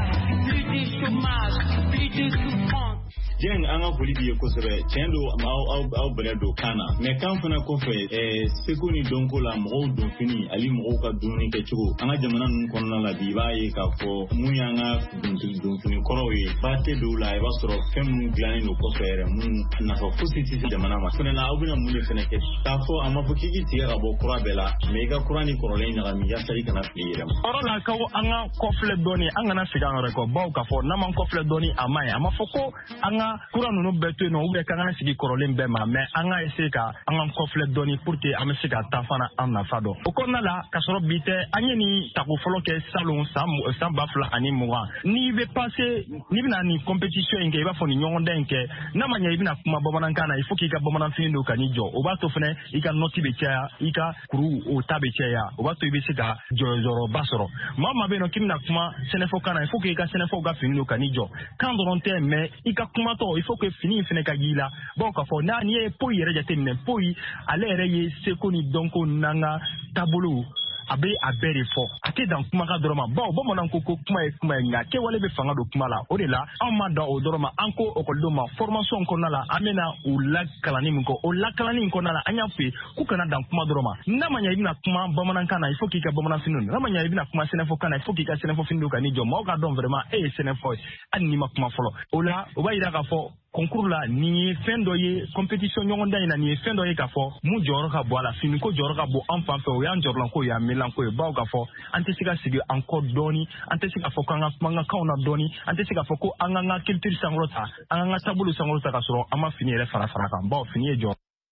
Jeng anga politi ko sebe chendo au au au benedo kana me kan fana ko fe eh sekuni donko la mo do fini ali mo ka duni ke chugo anga jamana nun kono la bi baye ka fo muyanga duntu duntu ko roye bate do la e basoro fem glani no ko fere mun na fo fusiti jamana ma fana la obina mun fene ke ta fo ama fuki ti ga bo kura bela me ga kurani ko le nya mi ya sai kana fiire orola ka anga ko fle doni anga na siga ko baw ka fo na man ko fle doni amai ama foko anga kura nunu beto no ube kanga sigi korolen be ma me anga ese ka anga kofle doni pour que amesi ka tafana amna fado okonna la kasoro bite anyeni taku folo ke salon sam sam bafla ani muwa ni be passer ni bina ni compétition nke ba foni nyonde nke na manya ibina kuma bomana kana il faut que ka bomana findo kanijo oba to fene ika noti be cha ika kuru o tabe cha ya oba to ibe sika jozoro basoro mama be no kimna kuma senefo kana il faut que ka senefo ga findo kanijo quand on te me ika kuma il faut que fini fene ka gila bon ka fo na ni e po yere jate men po yi ale reye sekoni donko nanga tabulu abe abere fo ake dan kuma ka doroma bon bon mon ko kuma e kuma nga ke wale be fanga do kuma la o de la amma da o doroma anko o ko do ma formation ko na la amena o la kalani ko o la kalani ko na la anya fe ku kana dan kuma doroma na manya ibina kuma bomanan kana il faut ki ka bomanan finu na manya ibina kuma senefo kana il faut ki ka senefo findu ka ni jo mo ka don vraiment e senefo ani ma kuma folo o la o ba ira ka fo concours la ni fendo ye compétition nyonda ina ni fendo ye ka fo mu joro ka bo ala fini ko joro ka bo enfant fe o yan jorlan ko ya melan ko ba ka fo antesika sigi encore doni antesika fo kanga manga kauna doni antesika fo ko anganga culture sangrota anganga tabulu sangrota ka soro ama fini re fara fara kan ba fini e jo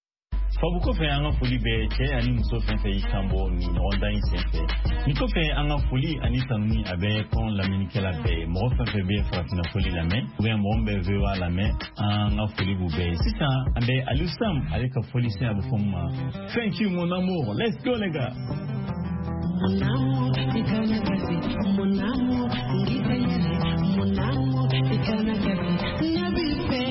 Fabu ko fe anga fuli be che ani muso fe fe ikambo ni onda insenfe ni ko fe anga fuli ani tanuni abe kon la minikela be mo fe fe be frafina fuli la me ou bien mo be vewa la me anga fuli bu be sisa abe alusam ale ka fuli se abu foma thank you mon amour let's go les gars mon amour ikana kasi mon amour ngitayele mon amour ikana kasi nabi fe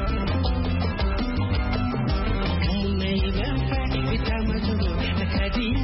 Kadi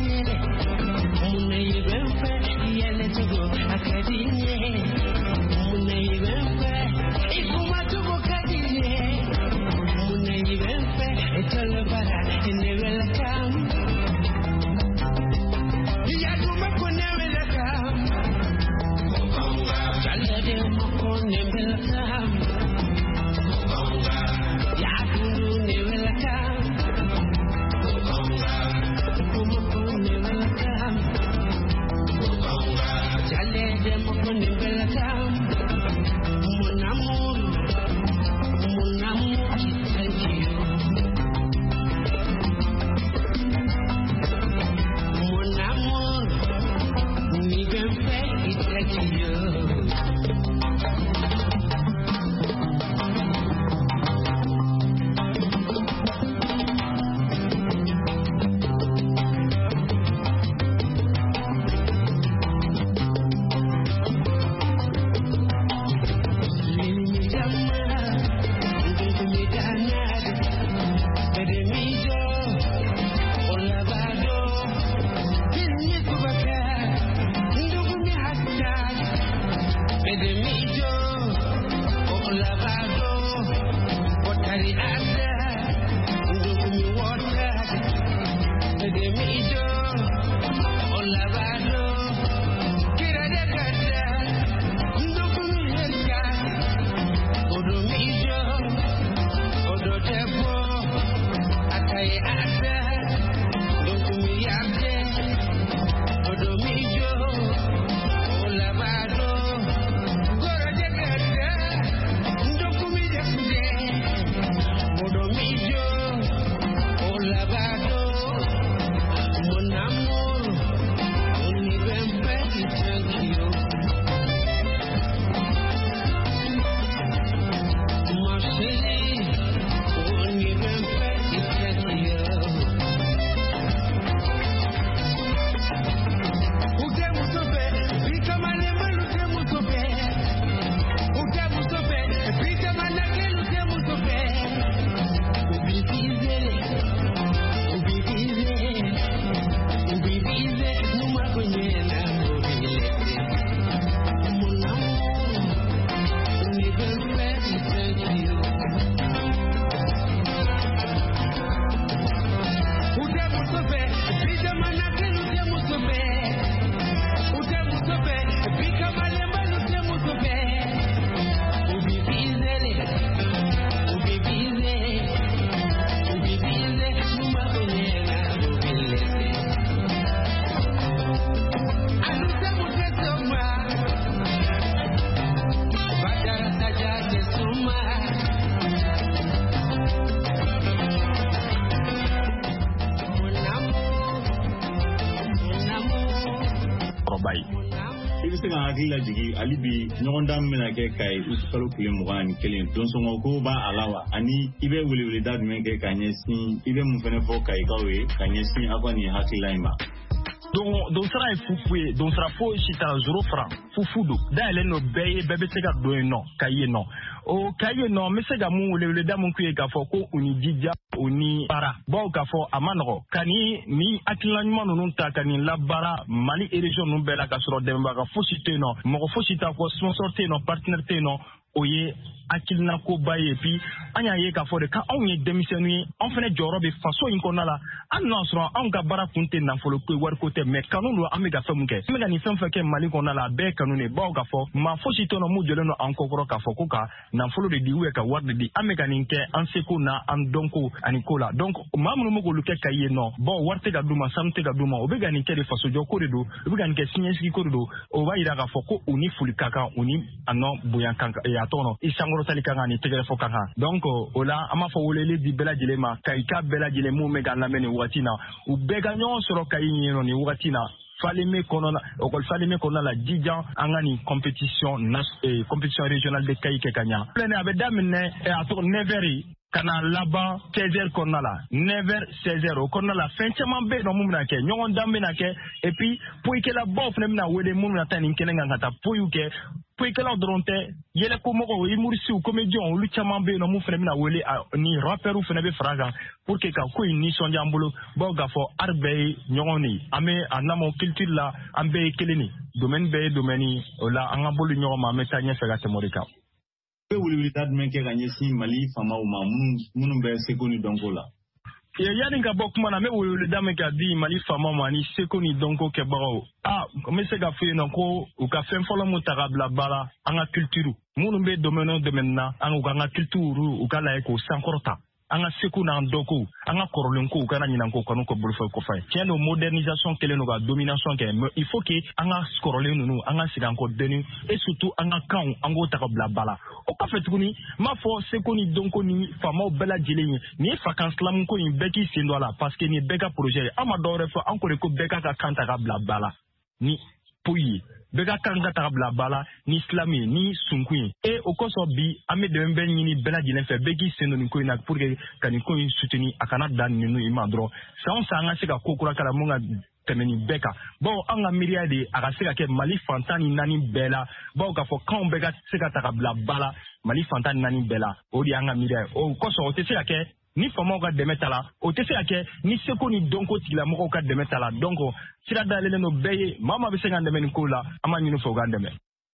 se ka hakili la jigi ali bi ɲɔgɔn dan bɛna kɛ ka ye kalo tile mugan ani kelen donsɔngɔ ko b'a a la wa ani i bɛ weleweleda jumɛn kɛ ka ɲɛsin i bɛ mun fɛnɛ fɔ kayikaw ye ka ɲɛsin aw ka nin hakilila in ma. don don sara ye fufu ye don sara foyi si t'a zoro fara fufu don dayɛlɛn no bɛɛ ye bɛɛ bɛ se ka don yen nɔ ka ye nɔ o ka ye nɔ n bɛ se ka mun weleweleda mun k'u ye k'a fɔ ko u ni jija u ni baara bawo k'a fɔ a ma nɔgɔ ka ni ni hakilina ɲuman ninnu ta ka nin labaara Mali région ninnu bɛɛ la ka sɔrɔ dɛmɛbaga fosi tɛ yen nɔ mɔgɔ fosi t'a fɔ sponsor tɛ yen nɔ partenaire tɛ yen nɔ o ye hakilina koba ye puis an y'a ye k'a fɔ de k'anw ye denmisɛnninw ye anw fana jɔyɔrɔ bɛ faso in kɔnɔna la hali n'a sɔrɔ anw ka baara kun tɛ nafolo ko ye wariko tɛ mais kanu don an bɛ ka fɛn mun kɛ an bɛ ka nin fɛn fɛn kɛ Mali kɔnɔna la a bɛɛ ye kanu de bawo k'a fɔ maa fosi tɛ yen nɔ mun jɔlen don an kɔkɔrɔ k'a fɔ ko ka nafolo de di ou bien ka wari de di an bɛ ka nin kɛ an seko n'a an dɔnko ani ko la donc maa minnu bɛ k'olu kɛ ka ye nɔ bawo wari tɛ ka d'u ma sanu tɛ ka d'u ma u bɛ ka nin kɛ de fasojɔ ko de don u bɛ ka nin kɛ siniɲɛsigi ko de don o b'a yira k'a fɔ ko u ni foli ka kan u ni a nɔ bonya kan a tɔgɔ nɔ i sankɔrɔtali ka kan ni tɛgɛrɛ fɔ ka kan donc o la an b'a fɔ weleli di bɛɛ lajɛlen ma Kayika bɛɛ lajɛlen mun bɛ ka lamɛn nin wagati na u bɛɛ ka ɲɔgɔn sɔrɔ Kayi yen nɔ nin wagati na Falémé kɔnɔna école Falémé kɔnɔna la jija an ka nin compétition eh, compétition régionale de Kayi kɛ ka ɲa filɛ nin a bɛ daminɛ eh, a tɔgɔ neuf heures kana laban seize heures kɔnɔna la neuf heures seize heures o kɔnɔna la fɛn caman bɛ yen nɔ mun bɛna kɛ ɲɔgɔn dan bɛna kɛ et puis poyikɛlabaw fana bɛna wele mun bɛna taa nin kɛnɛ kan ka taa poyiw kɛ poyikɛlaw dɔrɔn tɛ yɛlɛkomɔgɔw humorisiw comédiens olu caman bɛ yen nɔ mun fana bɛna wele ni rappeurs fana bɛ fara kan pour que ka ko in nisɔndiya an bolo bawo k'a fɔ art bɛɛ ye ɲɔgɔn de ye an bɛ a namɔ culture la an bɛɛ ye kelen de domaine bɛɛ ye domaine o la an ka boli ɲɔgɔn ma an bɛ taa ɲɛfɛ ka tɛmɛ o de kan. bɛ weleweleda jumɛn kɛ ka ɲɛsin Mali faamaw ma minnu bɛ seko ni dɔnko la. yani ka bɔ kuma na n bɛ weleweleda min ka di Mali faamaw ma ni seko ni dɔnko kɛbagaw ah n bɛ se ka fɔ yen nɔ ko u ka fɛn fɔlɔ mun ta ka bila ba la an ka culture minnu bɛ domaine o domaine na an k'u ka an ka culture u ka lajɛ k'o sankɔrɔta an ka seko n'an dɔnko an ka kɔrɔlen ko u kana ɲinɛ ko kanu ko bolofɛ kɔfɛ tiɲɛ don modernisation kɛlen don ka domination kɛ mais il faut que an ka kɔrɔlen ninnu an ka segin an kɔ dɔɔni et surtout an ka kanw an k'o ta ka bila ba la o kɔfɛ tuguni n b'a fɔ seko ni dɔnko ni faamaw bɛɛ lajɛlen ye nin ye fakansilamu ko in bɛɛ k'i sen don a la parce que nin ye bɛɛ ka projet ye an ma dɔwɛrɛ fɔ an ko de ko bɛɛ k'a ka kan ta ka bila ba la ni poyi ye bɛɛ ka kan ka ta bila ba la ni silamu ye ni sunkun ye et o kosɔn bi an bɛ dɛmɛ bɛɛ ɲini bɛɛ lajɛlen fɛ bɛɛ k'i sen don nin ko in na pour que ka nin ko in soutenir a kana dan ninnu i ma dɔrɔn san o san an ka se ka ko kura k'a la mun ka tɛmɛ nin bɛɛ kan bawo an ka miiriya de a ka se ka kɛ Mali fantan ni naani bɛɛ la bawo k'a fɔ kanw bɛɛ ka se ka ta ka bila ba la Mali fantan ni naani bɛɛ la o de y'an ka miiriya ye o kosɔn o tɛ se ka kɛ ni faamaw ka dɛmɛ ta la o tɛ se ka kɛ ni seko ni dɔnko tigilamɔgɔw ka dɛmɛ ta la donc sira dayɛlɛlen don bɛɛ ye maa maa bɛ se k'an dɛmɛ nin ko la an b'a ɲini fɛ u k'an dɛmɛ.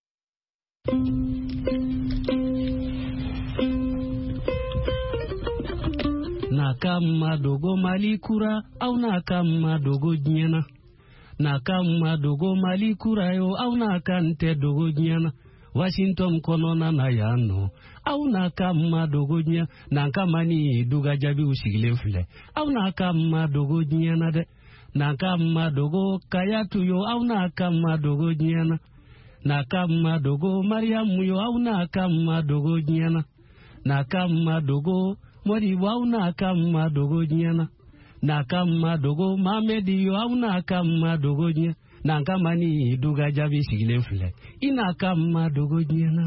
Naka madogo Mali kura au naka madogo diɲɛna naka madogo Mali kura yo au naka nte dogo diɲɛna Washington kɔnɔna na yan nɔ aw n'a ka madogo diɲɛ n'an ka mani duga jaabiw sigilen filɛ aw n'a ka madogo diɲɛ na dɛ n'an ka madogo Kayatu yo aw n'a ka madogo diɲɛ na n'a ka madogo Mariamu yo aw n'a ka madogo diɲɛ na n'a ka madogo Modibo aw n'a ka madogo diɲɛ na n'a ka madogo Mamedi yo aw n'a ka madogo diɲɛ n'an ka mani duga jaabi sigilen filɛ i n'a ka madogo diɲɛ na.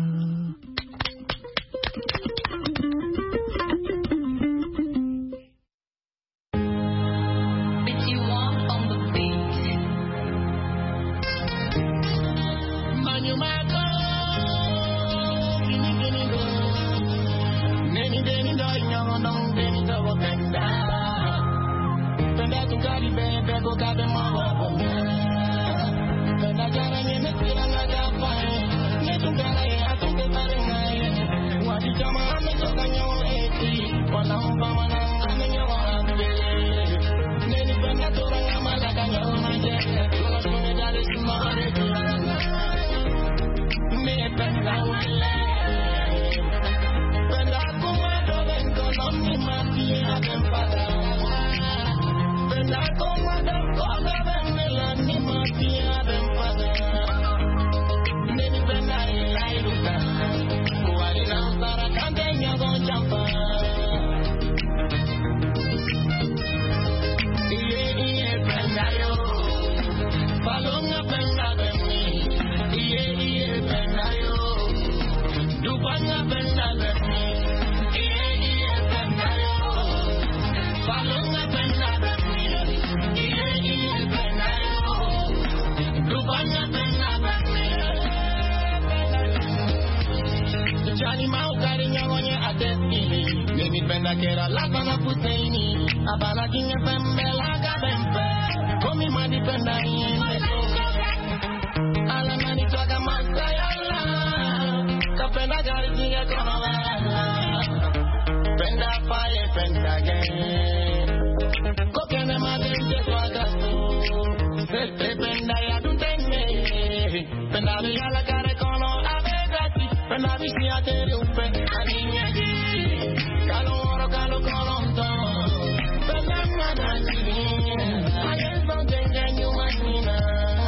Johnny Mau cariño ngonya adeti Nemi penda kera la bana puteini Abana kinye pembe la kabembe Komi madi penda ine Ala nani toka masa yalla Kapenda gari kinye kono wala Penda faye penda gen Kokene madente swaga Sete penda ya dutenge Penda yala kare kono avegati Penda visi a tere upe Aninya di Kalo oro kalo kolonto Penda madani Ayes bantenge nyumanyina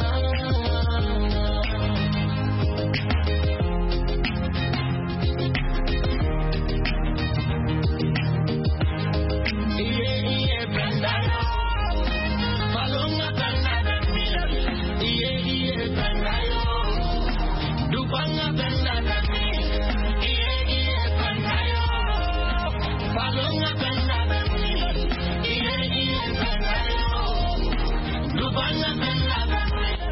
Iye iye penda yo Palunga penda bemila Iye iye penda yo Dupanga penda bemila Iye iye penda yo Palunga penda bemila Iye iye penda yo Dupanga penda bemila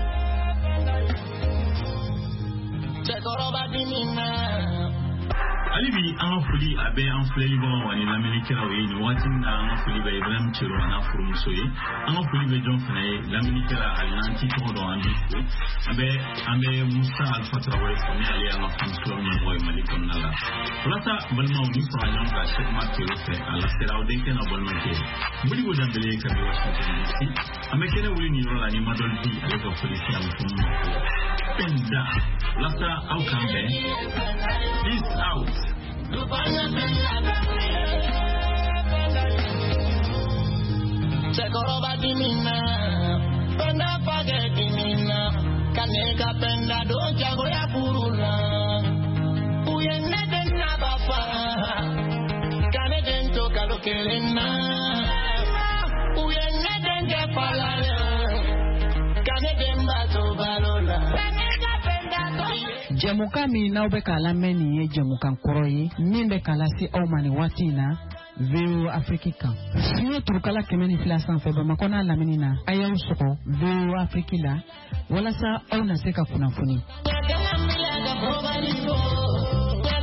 Chekoroba dimina Alibi an fuli abe an fuleli ba wani la miliki rawe ni watin da an fuli ba Ibrahim Chiro na furu musoye an fuli ba John Fanaye la miliki ra alanti to do andi abe abe Musa Alpha Traore ko ni ali an famslo ni boy malikon nala rata balma ni so ayon ga Sheikh Mathieu fe ala sera o de ken abon ke buli go dambele ka bi Washington D C ame kene wuli ni rola ni madolbi ale ko fuli si am tum penda rata au kambe peace out Chekoroba dimina Penda page dimina Kaneka penda doja goya purula Uyene denna bapa Kane dento kalokelena Uyene denge palala Kane demba to balola Jamuka mi na ube kala meni ye jamukan koroyi Mimbe kala si aumani watina V O Afrika Siye turukala kemeni fila sanfe Bamakona lamini na aya usoko V O Afrika la Wala sa au naseka kunafuni